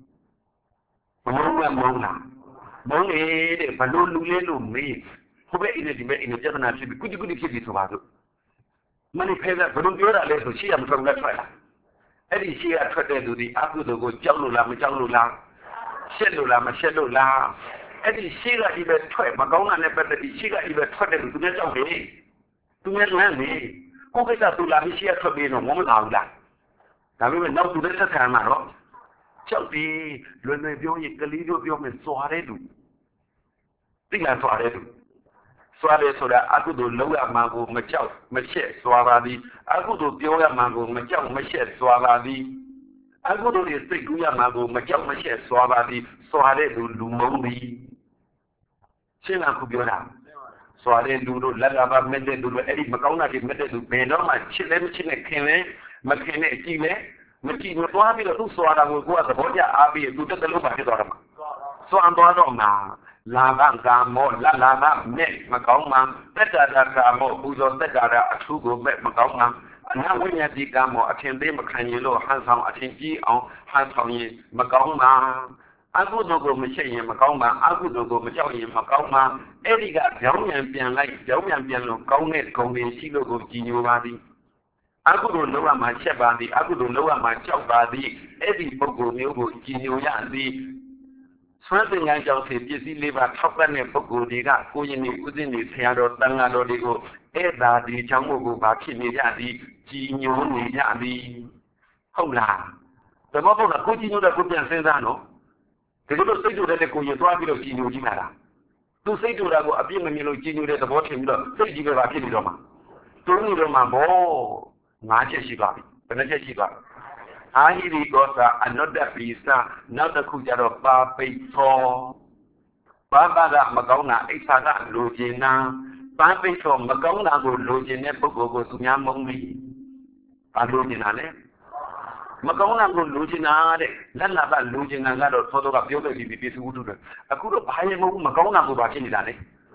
Mona. Moni, Balulu, me. Who in a general should be good kid to Vado. Money pay that, but don't do that little. She am from that trial. Eddie, she had tried to the Akudo go Jalula, Shellula, Mashellula. Eddie, she got even tried, Magona never let she got even tried to get away. To get money. Who gets up to La Michia to be no woman out that? Now we will know to the time. Chelsea, le medio y Galileo vio me soaredu. Diga soaredu. Soare soda, Akudo Loa Mago, Machel, Mache, Soavadi, Akudo Piola Mago, Machel, Mache, Soavadi. Akudo is the Guya Mago, Machel, Mache, Soavadi, Soaredu, Lumoni. Sina Kubiola. Soare Ludo, Lava, Mededu, Eddie Macona, Mededu, Benoma, Chile, Kene, Makene, Chile. Maki no abi lo so ara mo ko ta boja abi tu te lo ba ke to ra ma so an to do ma la ba ka mo la ba me ma kaung ma tat ta ka mo bu so tat ta a thu ko me ma kaung ma na wi nya ti ka mo a thin de ma khan yin lo han sang a thin ji aung han sang yin ma kaung ma a ku do ko ma chet yin ma kaung ma a ku do ko ma chao yin ma kaung ma e di ka jaung yan pian lai jaung yan pian lo kaung ne kaung ni si lo ko ji nyo ba di Akudo Loa Machebadi, Akudo Loa Machabadi, Eddie Bogo, Yogo, Gino Yandi. Something I shall say, busy liver, Topane Bogo, Diga, Kuyini, Udini, Seado, Tangado, Digo, Eda, di Jamogo, Bakini Yadi, Gino Yadi. Hola. The mother of Kujino that could be a Senzano. The little say to the Kuyu, Twabilo Gino Gimara. To say to Rago, a Pimino Gino that the bottom, say Giga Bakini Roma. Tony Roma, bo. Mache Shigabi, Benaja Shigabi. Ahiri Gosa, another visa, another Kujaro Babi for Baba Magona, Exada, Lugina, Babi from Magona, Lugina, Bogo, Sunyamoni, Alugina. Magona, Lugina, Lana, Lugina, Photo of Yoga, Bibi, I could have hired Magona, Bubachini,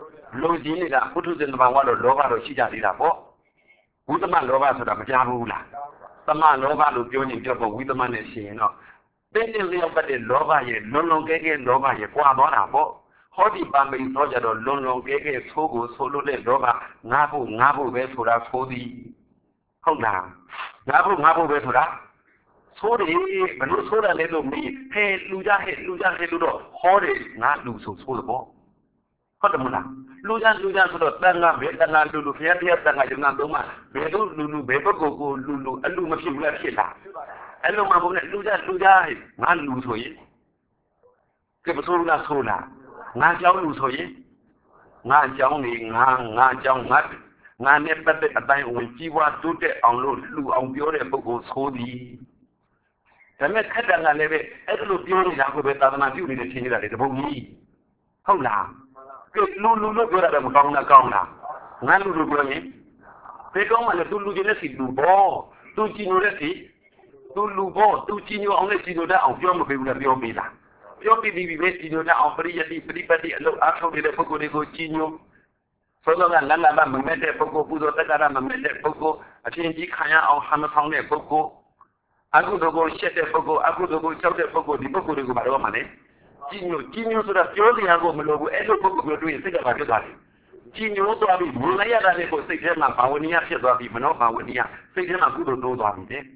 Lugina, put it in the one of Lova or Shija. Witman Lova to the Majabula. The man Lova to join job with the man is saying, no. Then they live but the Lova, no longer get Lova, ye Quabona, Hodi Bambi Roger or Lono Gege, Sogo, Solo Lova, Nabu, Vesura, Fodi. Hold down. Nabu, Vesura. Sorry, but no soda little me. Hey, Luja, Ludo, Hori, not lose so swallowable. Hotamuna. Lujan sort Tanga, Betana, Lulu, Fiatia, Tanga, Doma, Bedu, Lulu, Bebo, Lulu, Aluma, Shila. Aluma, Luja, not lose for you. Kepasola Sola, not young lose for you. Not young, not young, not never a time when she was to the Lu on Biore Bogo Sodi. The Metana Leve, Edlu Biore, Nakubeta, you need to change that at the Bogi. Hola. Lulu go at them Gona. Nanu Lugoni. They go on a Lulugenesi, Lubo, two Ginoresi, two Lubo, two Gino only Gino down, Fioma Biomila. Fiopi Vestino down, Pripati, look after the Poco de Gino. So long and Lala Mete Poco, Pudo Tagara, Mete Poco, a change Kaya or Hamatown Poco. I could go shed a Poco, I could go shout a Poco, the Poco de Gubaromane. Gino so that purely I go below every book will do is think about it. Gino so I be Mulaya that they will say him up, Pawania, Shabi, Manopa, Winia, say him a good those on it.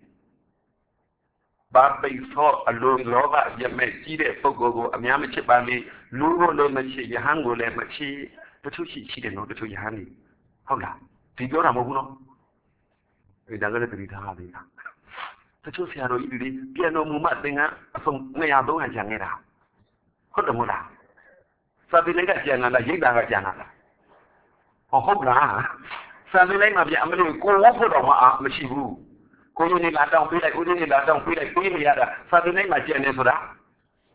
But they saw a low lover, Yamachide, Pogo, a Yamachibani, Luro Lemachi, Yahango Lemachi, the two she didn't know the two Yahani. Hola, did you know? We don't let it hardly. The two Siano, piano Muma singer, from Mayado and Janera. Hotamura. Sabilega Janala, Yiga Janala. Oh, Hobla. Sabilega Yamani, go over on Machibu. Go in that don't feel like Udini, that don't feel like Queen Yada. Sabilega Janesura.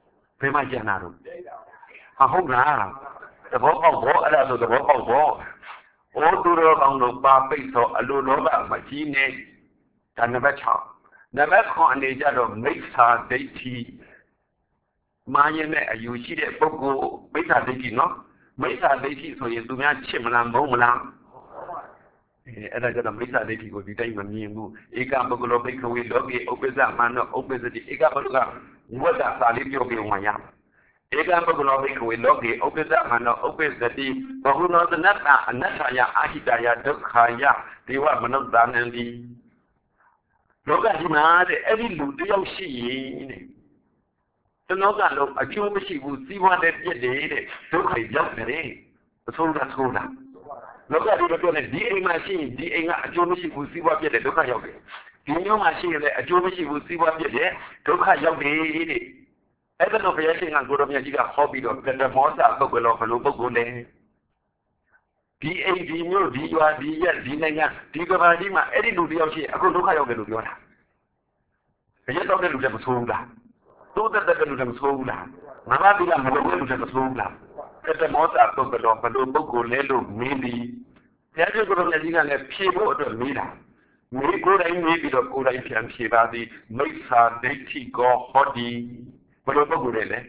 ဖေးမကျန်တာတော့ဟုတ်လားသဘောပေါက်ဘောအဲ့ဒါဆိုသဘောပေါက်ဘောဩသူတော်ကောင်းတို့ပါပိတ်သောအလိုလောဘမကြီးနဲ့ဒါနံပါတ်6နံပါတ်9အနေကြတော့မိစ္ဆာဒိဋ္ဌိမာယနဲ့အယူရှိတဲ့ပုဂ္ဂိုလ်မိစ္ဆာဒိဋ္ဌိနော်မိစ္ဆာဒိဋ္ဌိဆိုရင်သူများချစ်မလားမုန်းမလားအဲ့ဒါကြတော့မိစ္ဆာဒိဋ္ဌိကိုဒီတိုင်းမမြင်ဘူးဧကပုဂ္ဂလောဘိက္ခဝေလောကေဥပ္ပဇ္ဇမနောဥပ္ပဇ္ဇတိဧကပုဂ္ဂလဝတ္တသာလေးပြောပြမှရဧကပုဂ္ဂလောဘိက္ခဝေလောကေဥပ္ပဇ္ဇမနောဥပ္ပဇ္ဇတိဘဟုနောသနတ္တအနတ္ထယအာဟိတယဒုက္ခယဒေဝမနုဿာနန္တိလောကကြီးမှာတဲ့အဲ့ဒီလူတယောက်ရှိရင်တဲ့တလောကလုံးအကျိုးမရှိဘူးစီးပွားတဲ့ပြည့်တဲ့ဒုက္ခရောက်တယ်အဆုံးသတ်ဆုံးတာလောကကြီးတော့ဒီအိမ်မှာရှိရင်ဒီအိမ်ကအကျိုးမရှိဘူးစီးပွားပြည့်တဲ့ဒုက္ခရောက်တယ်ဒီမျိုးမှာရှိရင်လည်းအကျိုးမရှိဘူးစီးပွားပြည့်တဲ့ဒုက္ခရောက်တယ်တဲ့အဲ့ဒါတော့ဘုရားရှင်ကကိုတော်မြတ်ကြီးကဟောပြီးတော့ကတမောစာပုဂ္ဂိုလ်ဘယ်လိုပုဂ္ဂိုလ်လဲဒီအိမ်ဒီမျိုးဒီရွာဒီရက်ဒီနိုင်ငံဒီကဘာကြီးမှာအဲ့ဒီလူတယောက်ရှိအခုဒုက္ခရောက်တယ်လို့ပြောတာဘယ်တော့တဲ့လူတွေမဆိုးဘူးလားတိုးတက်တဲ့လူတွေမဆိုးဘူးလားငါးပါးဒီကမလုပ်တဲ့လူတွေမဆိုးဘူးလားကတမောစာပုဂ္ဂိုလ်ဘယ်လိုပုဂ္ဂိုလ်လဲလို့မင်းဒီဘုရားရှင်ကိုတော်မြတ်ကြီးကလည်းဖြေဖို့အတွက်မေးတာမေးကိုယ်တိုင်မေးပြီးတော့ကိုယ်တိုင်ပြန်ဖြေပါသည်မိစ္ဆာဒိဋ္ဌိကောဟောတိဘယ်လိုပုဂ္ဂိုလ်လဲ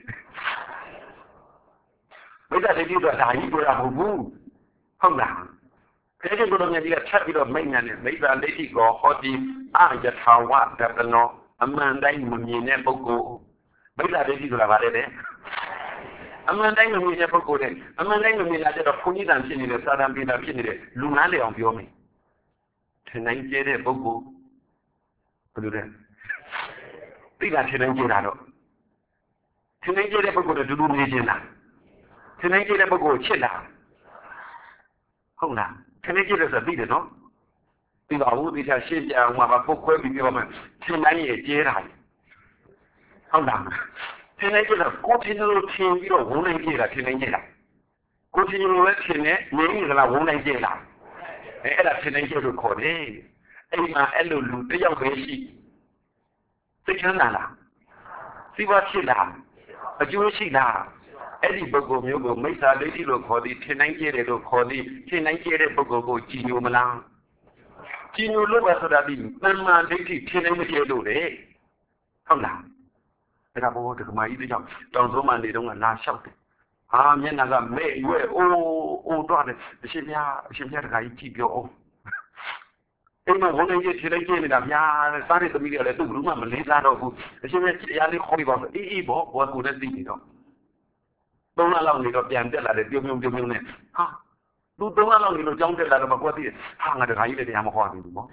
မိစ္ဆာဒိဋ္ဌိတော့ဒါကြီးပြောတာမဟုတ်ဘူးဟုတ်လားဘုရားရှင်ကိုတော်မြတ်ကြီးကချက်ပြီးတော့မိန့်ညာနဲ့မိစ္ဆာဒိဋ္ဌိကောဟောတိအယထာဝဒတနောအမှန်တိုင်းမမြင်တဲ့ပုဂ္ဂိုလ်မိစ္ဆာဒိဋ္ဌိဆိုတာဗါလဲအမှန်တိုင်းမမြင်တဲ့ပုဂ္ဂိုလ်တဲ့အမှန်တိုင်းမမြင်တာကျတော့ဘုန်းကြီးတန်ဖြစ်နေတဲ့စာတန်ပိတာဖြစ်နေတဲ့လူငန်းလေအောင်ပြောမယ်ထင်နိုင်ကျဲတဲ့ပုဂ္ဂိုလ်ဘယ်လိုလဲသိတာထင်နိုင်ကျဲတာတော့ထင်နိုင်ကျဲတဲ့ပုဂ္ဂိုလ်တူတူနေခြင်းလားထင်နိုင်ကျဲတဲ့ပုဂ္ဂိုလ်ချစ်လားဟုတ်လားထင်နိုင်ကျဲတဲ့ဆိုသိတယ်နော်ဒီပါဘူးဒီချာရှင်းပြအောင်မှာပုတ်ခွဲပြီးပြောမယ်ထင်နိုင်ရဲ့ကျဲတာဟုတ်လားထင်နိုင်ကျဲတာကိုထင်လို့ထင်ပြီးတော့ဝုန်းနိုင်ကျဲတာထင်နိုင်ကျဲတာကိုထင်လို့လည်းထင်နေနေရလားဝုန်းနိုင်ကျဲလားအဲ့ဒါထင်နိုင်ကျဲလို့ခေါ်တယ်အဲ့ဒီမှာအဲ့လိုလူတယောက်ပဲရှိသိချမ်းလားစီးပွားဖြစ်လားအကျိုးရှိလားအဲ့ဒီပုဂ္ဂိုလ်မျိုးကိုမိစ္ဆာဒိဋ္ဌိလို့ခေါ်သည်ထင်နိုင်ကျဲတယ်လို့ခေါ်သည်ထင်နိုင်ကျဲတဲ့ပုဂ္ဂိုလ်ကိုကြည်ညိုမလားကြည်ညိုလို့ပဲဆိုတာဒီတဏ္ဍာဒိဋ္ဌိထင်နိုင်မကျဲလို့လေဟုတ်လားအဲ့ဒါဘိုးဒကမာကြီးတယောက်တောင်ဆုံးမနေတော့ကလာလျှောက်တယ်ဟာမျက်နှာကမဲ့ရွဲ့အိုးတော့တယ်အရှင်ပြတခါကြီးကြည့်ပြောအောင်အိမ်မှာဝန်ထမ်းကြီးထင်လိုက်ကျနေတာဗျာစားတဲ့သမီးတွေကလည်းသူ့ဘလို့မှမလေးစားတော့ဘူးအရှင်ပြတရားလေးခေါ်ပြီးပါဆိုအေးဘောကိုလည်းသိနေတော့3လလောက်နေတော့ပြန်တက်လာတယ်ပြုံနဲ့ဟာသူ3လလောက်နေလို့ကြောင်းတက်လာတော့ကိုယ်သိတယ်ဟာငါတခါကြီးလည်းတရားမခေါ်ဘူးပေါ့ဒါ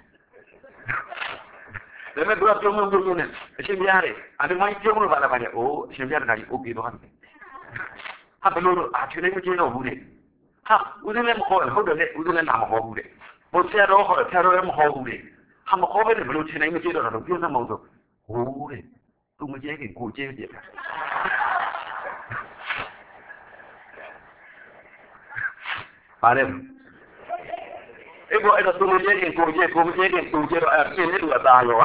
ပေမဲ့သူကပြုံနဲ့အရှင်ပြရတယ်အတမိုင်းပြုံလို့ပါလားဗျာအိုးအရှင်ပြတခါကြီးအိုးပြေသွားတယ်ဟာဘလို့ထင်လိုက်မကျတော့ဘူးလေဟာဦးဇင်းလည်းမခေါ်ဘူးဟုတ်တယ်လေဦးဇင်းလည်းနာမခေါ်ဘူးလေဘုရားတော်ခေါ်တယ်ဆရာတော်လည်းမခေါ်ဘူးလေဟာမခေါ်ဘဲနဲ့ဘလို့ထင်နိုင်မကျတော့တော့ပြောစမ်းမအောင်ဆိုဟိုးတဲ့သူမကျဲခင်ကိုကျဲပြတယ်ပါတယ်အဲ့တော့သူမကျဲခင်ကိုကျဲကိုမကျဲခင်သူကျဲတော့အဲ့ပြင်းနေသူအသားရော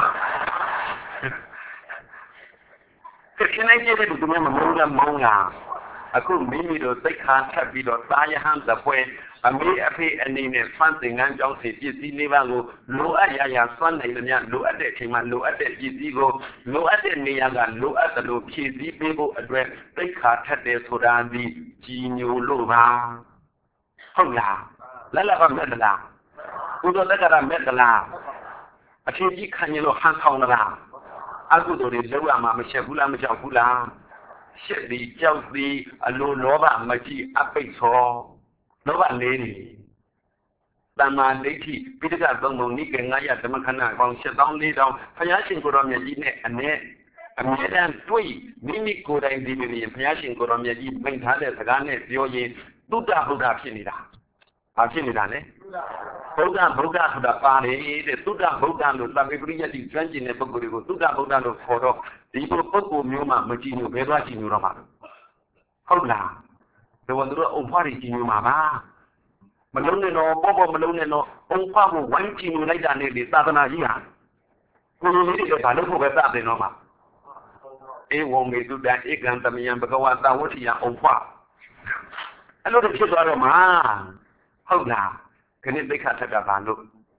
ခင်းနိုင်ကျဲတဲ့သူများမမုန်းလားမောင်းလားအခုမိမိတို့သိက္ခာထပ်ပြီးတော့သာယဟန်သပွဲအမေအဖေအနေနဲ့ဖန်သင်္ကန်းကြောင့်စီပစ္စည်းလေးပါးကိုလိုအပ်ရာစွမ်းနိုင်သမျှလိုအပ်တဲ့အချိန်မှာလိုအပ်တဲ့ပစ္စည်းကိုလိုအပ်တဲ့နေရာကလိုအပ်သလိုဖြည့်ဆည်းပေးဖို့အတွက်သိက္ခာထပ်တယ်ဆိုတာဒီကြီးညိုလို့ပါဟုတ်လားလက်လက်ကမဲ့လားကုသိုလ်လက်ကမဲ့လားအထင်ကြီးခံရင်လို့ဟန်ဆောင်လားအကုသိုလ်တွေလောက်ရမှာမချက်ဘူးလားမကြောက်ဘူးလားရှစ်ဒီကြောက်ဒီအလိုလောဘမကြည့်အပိတ်သောလောဘလေးနေတမ္မာဒိဋ္ဌိပိဋကသုံးပုံနိကေ900ဓမ္မခဏပေါင်း7400ဘုရားရှင်ကိုယ်တော်မြတ်ကြီးနဲ့အမြဲတမ်းတွေ့မိမိကိုယ်တိုင်ဒီလိုရင်ဘုရားရှင်ကိုယ်တော်မြတ်ကြီးမိန့်ထားတဲ့စကားနဲ့ပြောရင်သုတ္တဗုဒ္ဓဖြစ်နေတာဘာဖြစ်နေတာလဲဗုဒ္ဓဆိုတာပါတယ်တဲ့သုတ္တဗုဒ္ဓလို့သဗ္ဗေပရိယတိကျွမ်းကျင်တဲ့ပုဂ္ဂိုလ်တွေကိုသုတ္တဗုဒ္ဓလို့ခေါ်တော့ဒီလိုပုဂ္ဂိုလ်မျိုးမှမကြည့်လို့ဘယ်သွားကြည့်လို့တော့မှာဟုတ်လားဒီဝန်တို့အုံဖွားကြည့်လို့မှာပါမလုံးနဲ့တော့ပေါ့မလုံးနဲ့တော့အုံဖွားကိုဝိုင်းကြည့်လို့လိုက်တာနဲ့ဒီသာသနာကြီးဟာကိုလိုလေးတွေဘာလို့ဖို့ပဲစတယ်တော့မှာ won't be do that, it can't be and because I want to your own part. I know the people are man. How now? Can it be cut at a band?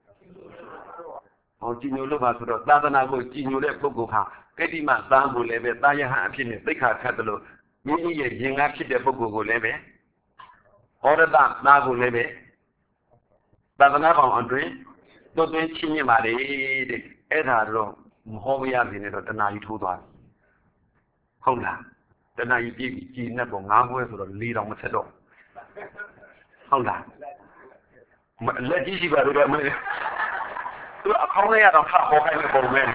On Gino Luba to the Dadana, Gino Lepoga, Petty Mazambo Leve, Daya Happiness, they cut catalog. Maybe a young actually the Pogo Leve. Order that Nago Leve. Dadana Andre, don't mention him at the Edaro, Mohomia in it at the night to us. How now? The night you never Nago to the lead on the saddle. How now? Let you see what we are. How many are the powerful men?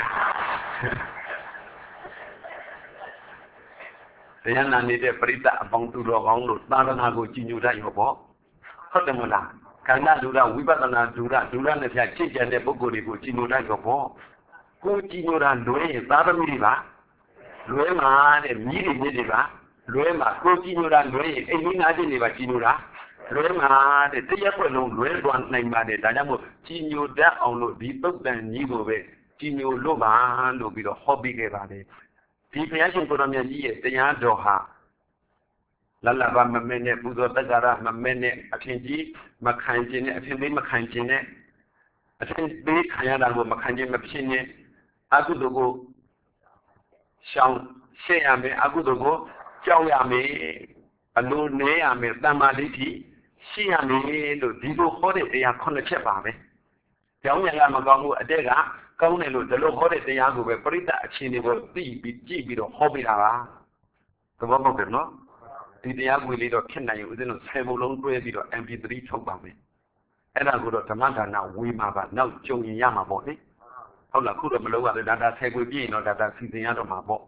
The young needed Brita among two long, Nadanago, Ginuda, your book. Hotamula, cannot do that, we better not do that, do that, if I change and the Bogori, Ginuda, your book. Go Ginuda, Lue, Badamiva, Luema, and Miriva, Luema, go Ginuda, Lue, and Minadiniva, Ginuda. Luema, the Tiapo, Lue, one name by the Dynamo, Ginu, that on the book than Nigo, Ginu Lova, and will be the hobby about it. The creation for a year, the Yadoha. Lalava Mamene, Budo Bagara, Mamene, Akinji, Makanjine, Attending Makanjine, attend big Hayana, Makanjin Machine, Agudogo, Shang, Shayame, Agudogo, Chawame, Alune, Ame, Damaliti, Shiame, Dido Hode, they are connected by me. The only Lamagongo Adega. Công này lụt lô khó để tây áo về Paris đã chỉ để vào tỷ bị chỉ bị độ hobby là tôi bảo một việc nó thì tây áo về đó khi này ở đây nó xe vô lông đuôi bị độ MP3 trong bằng mình cái nào của độ thằng anh nào vui mà bạn nào trông như nhau mà bỏ đấy không là khu độ mà lâu rồi đã xe vui gì nó đã xin tây áo đó mà bỏ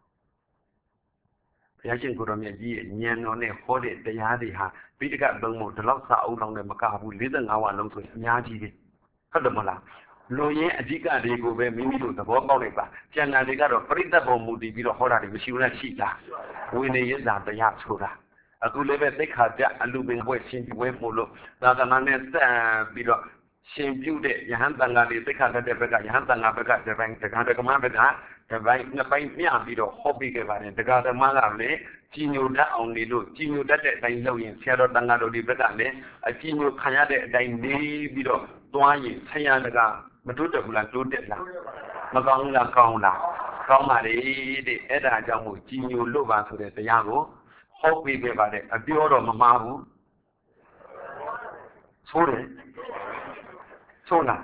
thì anh trên của độ nhà gì nhà nó này khó để tây áo thì hả biết cái bằng một lóc sạo lòng này mà cả vui lý tưởng áo lông rồi nhà gì đi không được mà làm Loye, a diga de go be Mimido, the Boba, Jana de Garo, Prita Bomudi, Bido Hora, the Shuna Chita, when he is at the Yatsura. A good level they had a looping way, Shin Wemolo, Nazanan, Bido, Shin Beauty, Yahantanga, the Pekata, the Peka, Yahantanga, the rank, the Ganda Commander, the rank, the Pain Mia, Bido, Hobby, the Gada Malale, Gino that only do, Gino that they know in Seattle Dangado di Bedane, a Gino Kayade, they may Bido, Dwayne, Sayanaga. Mà rút được là rút được mà con mà để ra trong một chi nhiều lúc vào rồi để ra của hốt vì về và để biểu rồi mà mau số là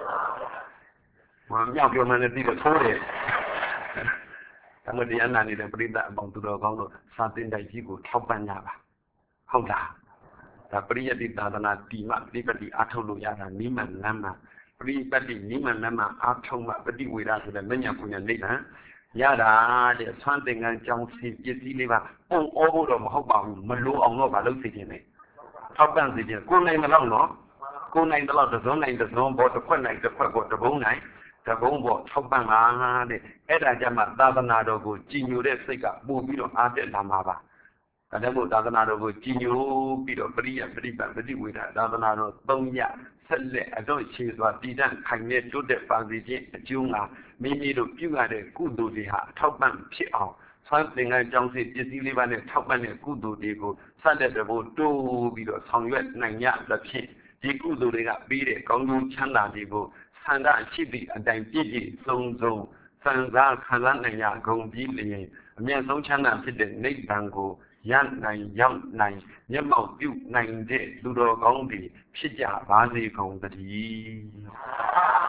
mà nhau kiểu mà đi được số đấy thằng người đi ăn này để đi đã bằng từ đầu con rồi sang tên đại chí của thâu ban nhà bà không là bây đi ta là đi mà đi cái đi ăn thâu đồ nhà là ní mà làm mà Pribadi ni mana atau badi wira sudah banyak punya ni lah. Ya dah, dia suan dengan jauh si jadi lepas. Orang dah mahu bangun, melu orang baru sini ni. Apa sini? Kau naik malam no? Kau naik malam dah zon, buat apa naik buat terbang naik. Terbang buat apa mana ni? Ada jamat dah nado go jinju deh sega, bubi do ada lama bah. Kadang buat dah nado go jinju, bido beri wira dah nado tongya. Thật lệ ở đôi chỉ và đi ra thành nên tốt đẹp bằng gì chứ chú ngà mình được chú ngà để cứu đồ gì hạ thóc bằng phía ảo sau tình ngày trong sự chỉ lý ban này thóc bằng này cứu đồ gì của sau để được vô tu bị được xong nguyện này nhạc là chỉ cứu đồ gì gặp bị để có nhu chăn là gì của sang đã chỉ bị ở đây chỉ dùng sang ra khả năng này nhạc không bị lì miền sống chăn là chỉ để lấy bằng của yan này nhớ màu tiêu này để lưu đồ công thì phía giả ba gì không được thì